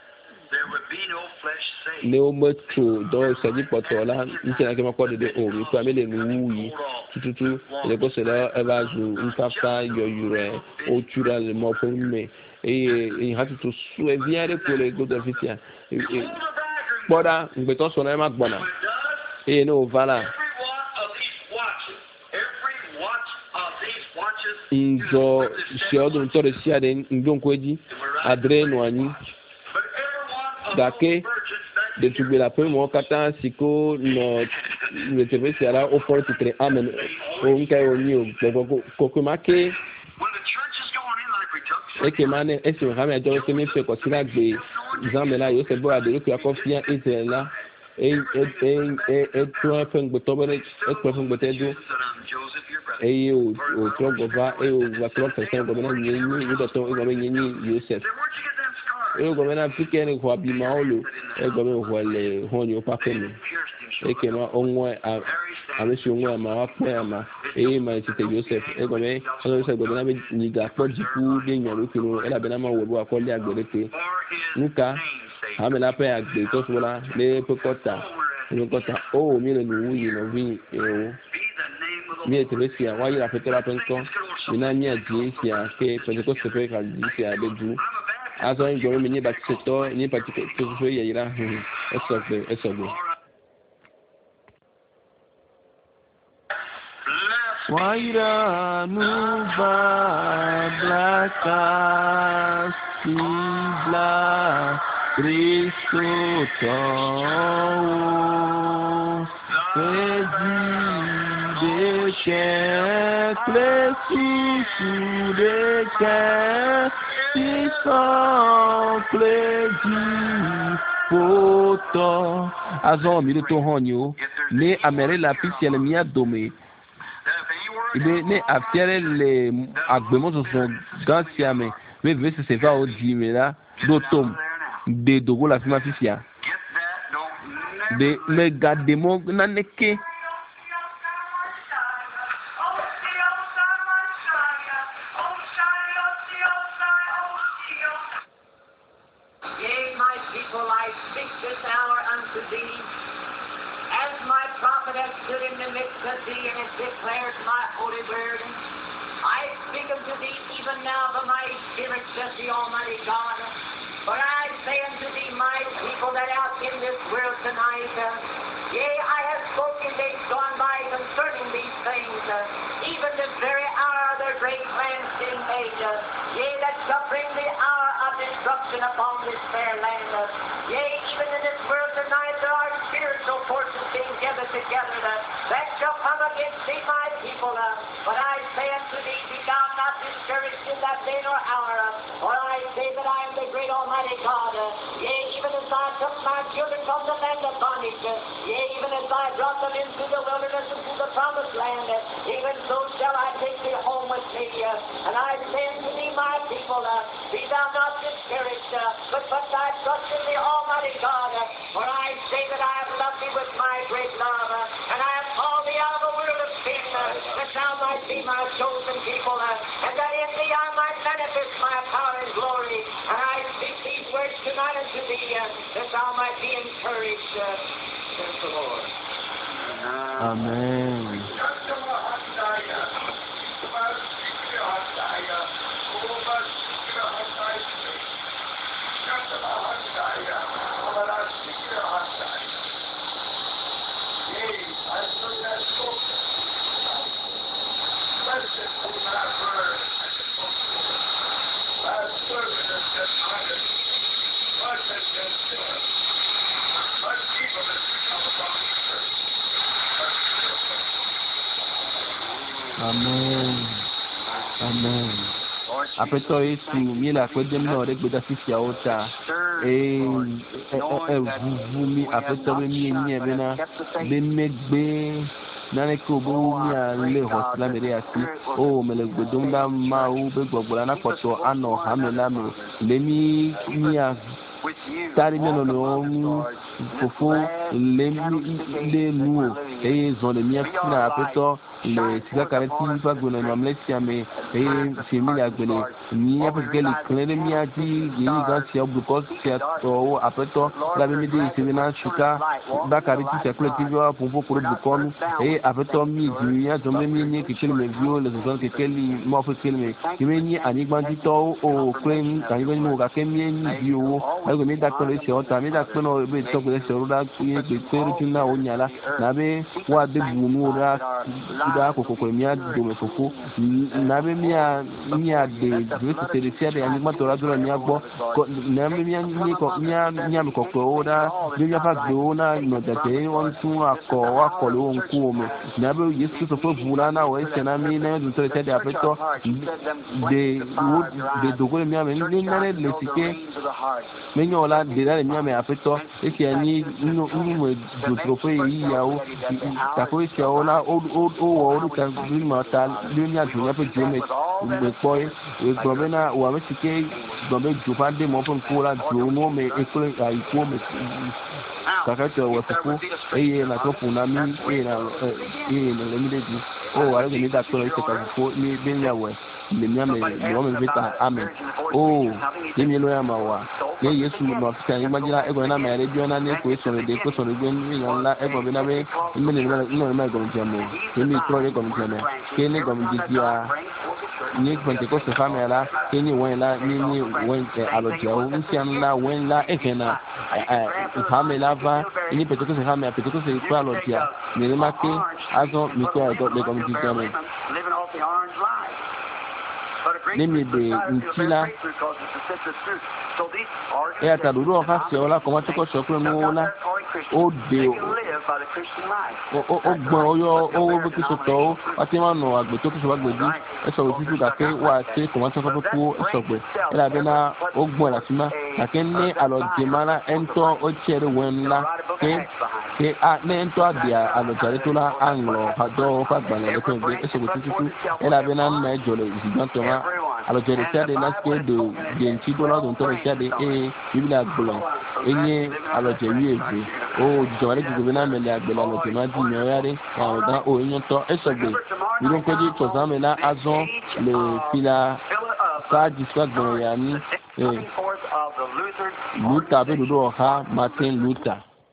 ne o metro do saji potola ntina ke makode de o mi kwa mele nuyi tututu le ko sela ebazu nfafa yoyure o tura le mo me eye hatu to su e viare ko le go do fitia boda ngbeto so na ma gbona eye no vala nzo shiodo ntore siade ndonkweji adre no anyi gake de tugbe la pe mo kata siko no le tebe siara o for titre amen o nka o ni o gbogbo kokko make eke mane ese ha me ajo se mi fe ko sira gbe zamela yo se bo ade ko akofia israela tro fengbe tobere fengbe tedo o tro gova o va tro fengbe na nyi ni do to go be nyi Joseph go be na pike ni ko bi maolo go be ho le honyo pa kemi eke ma onwe amesi onwe ma wa pe ama ma tete Joseph go be so go be na be ni ga po jiku de nyan lo kinu e la be na ma wo bo akole agbere pe nka amela pe agbe to so la le pekota o mi le nu yi no vi mi e Teresia wa yi la petera penko mi na mi aji sia ke penko se pe ka ji sia be du aso ngoro mi ni ba seto ni pa to so ye ira eso Waira nuba blaka sibla Cristo to Pedi de que plesi de que si so pledi poto azon mi to honyo ne amere la pisiele mi adome ibe ne afiere le agbemo so gansiame me vese se va o di me la do tom de dogo la fima fifia de me gademo na neke declares my holy word. I speak unto thee even now by my spirit, says the Almighty God. For I say unto thee, my people that out in this world tonight, yea, I have spoken days gone by concerning these things, even the very hour of their great plans being made, yea, that shall bring the hour of destruction upon this fair land. Yea, even in this world tonight there are spiritual forces being gathered together that shall come against thee, my people. But I say unto thee, be thou not discouraged in that day nor hour, for I say that I am the great Almighty God. Yea, even as I took my children from the land of bondage, yea, even as I brought them into the wilderness, into the promised land, even so shall I take thee home with me. And I say unto thee, my people, be thou not discouraged, but put thy trust in the Almighty God. For I say that I have loved thee with my great love, and I have called thee out of the world of sin, that thou might be my chosen people, and that in thee I might manifest my power and glory. And I speak these words tonight unto thee, that thou might be encouraged. Praise the Lord. Amen. Amen. Amen. Apeto Yesu miela kwedem na ore gbeda fifia ota vuvumi apeto be mi enye be na be megbe nane ko bo mi ale hosla mere asi o mele gbedom da ma u be gbogbola na poto ano hamela me le mi tari mi no fofo le mi le nu zon le mi afina apeto le sika kare ti pa gona mamle ti ame semi la gbele ni apa ke le klere mi ati yi ga si because si to apeto la be mi de se na sika da kare ti se collective pour bukonu apeto mi ji ya jomle mi ni ke kele me vio le zon ke kele mo fe kele me ke me ni ani gbandi to o claim kan yi mo ga ke mi ni bio ago mi da ko le se o ta mi da ko no be to ko le se o da ye be ko ru na o nyala na be wa de bu mu da ko mi a do me fofo na be mi a de se de sia de ani ma to ra do ni agbo na me mi ni ko mi a mi ko ko da bi mi fa do na no da te on tun akọ lo nku me na be Yesu so fo vula na o se na mi na do to te de apeto de dogo mi a me ni na le sike me nyola de la mi a me apeto e ti ani no mo do trope yi ya o ta ko se o la o ka bi ma ta le mi a do ya pe jo me po e gbo be na wa me sike gbo be jo pa de mo fun ko la jo no me e ko ai ko me kakati wa fufu na tofu na mi na le mi deji wa le mi da to le ka fufu ni be nya we le mi ame le mi vita ame le mi lo ya ma wa le Yesu no afika ni majira ego na ma re bio na ne ko so de ko so de ni na la ego be na be mi ne no ma go jamo le mi tro le go jamo ke ne go mi dia ni kwente ko se famela ke ni wen la ni wen alotia o nsi an la wen la ekena famela va ni peto ko se famela peto ko se kwa alotia ni le make azo mi ko le go mi dia me ni mi be ntila ata duro ka se ola ko ma to ko so ko no la o de o gbon oyo o bo ki so to ati ma no agbe to ki so agbe di e so ti su ka ke wa se ko ma to ko ku so gbe ela be na o gbon la sima ka ke ni alo de mara ento o chere wen la ke a ne ento adia alo jare to la anglo ha do fa gba le ko be e so ti su ela be na na jole zigan to ma alo jere sia de laske de nti do la don to sia de biblia gbolo enye alo je wi eve o jore gugu na me le agbela alo je ma di mi o yare o da o enyo to esogbe mi don ko di to zame na azon le fila sa discuss gbolo ya ni Luther be do ha Martin Luther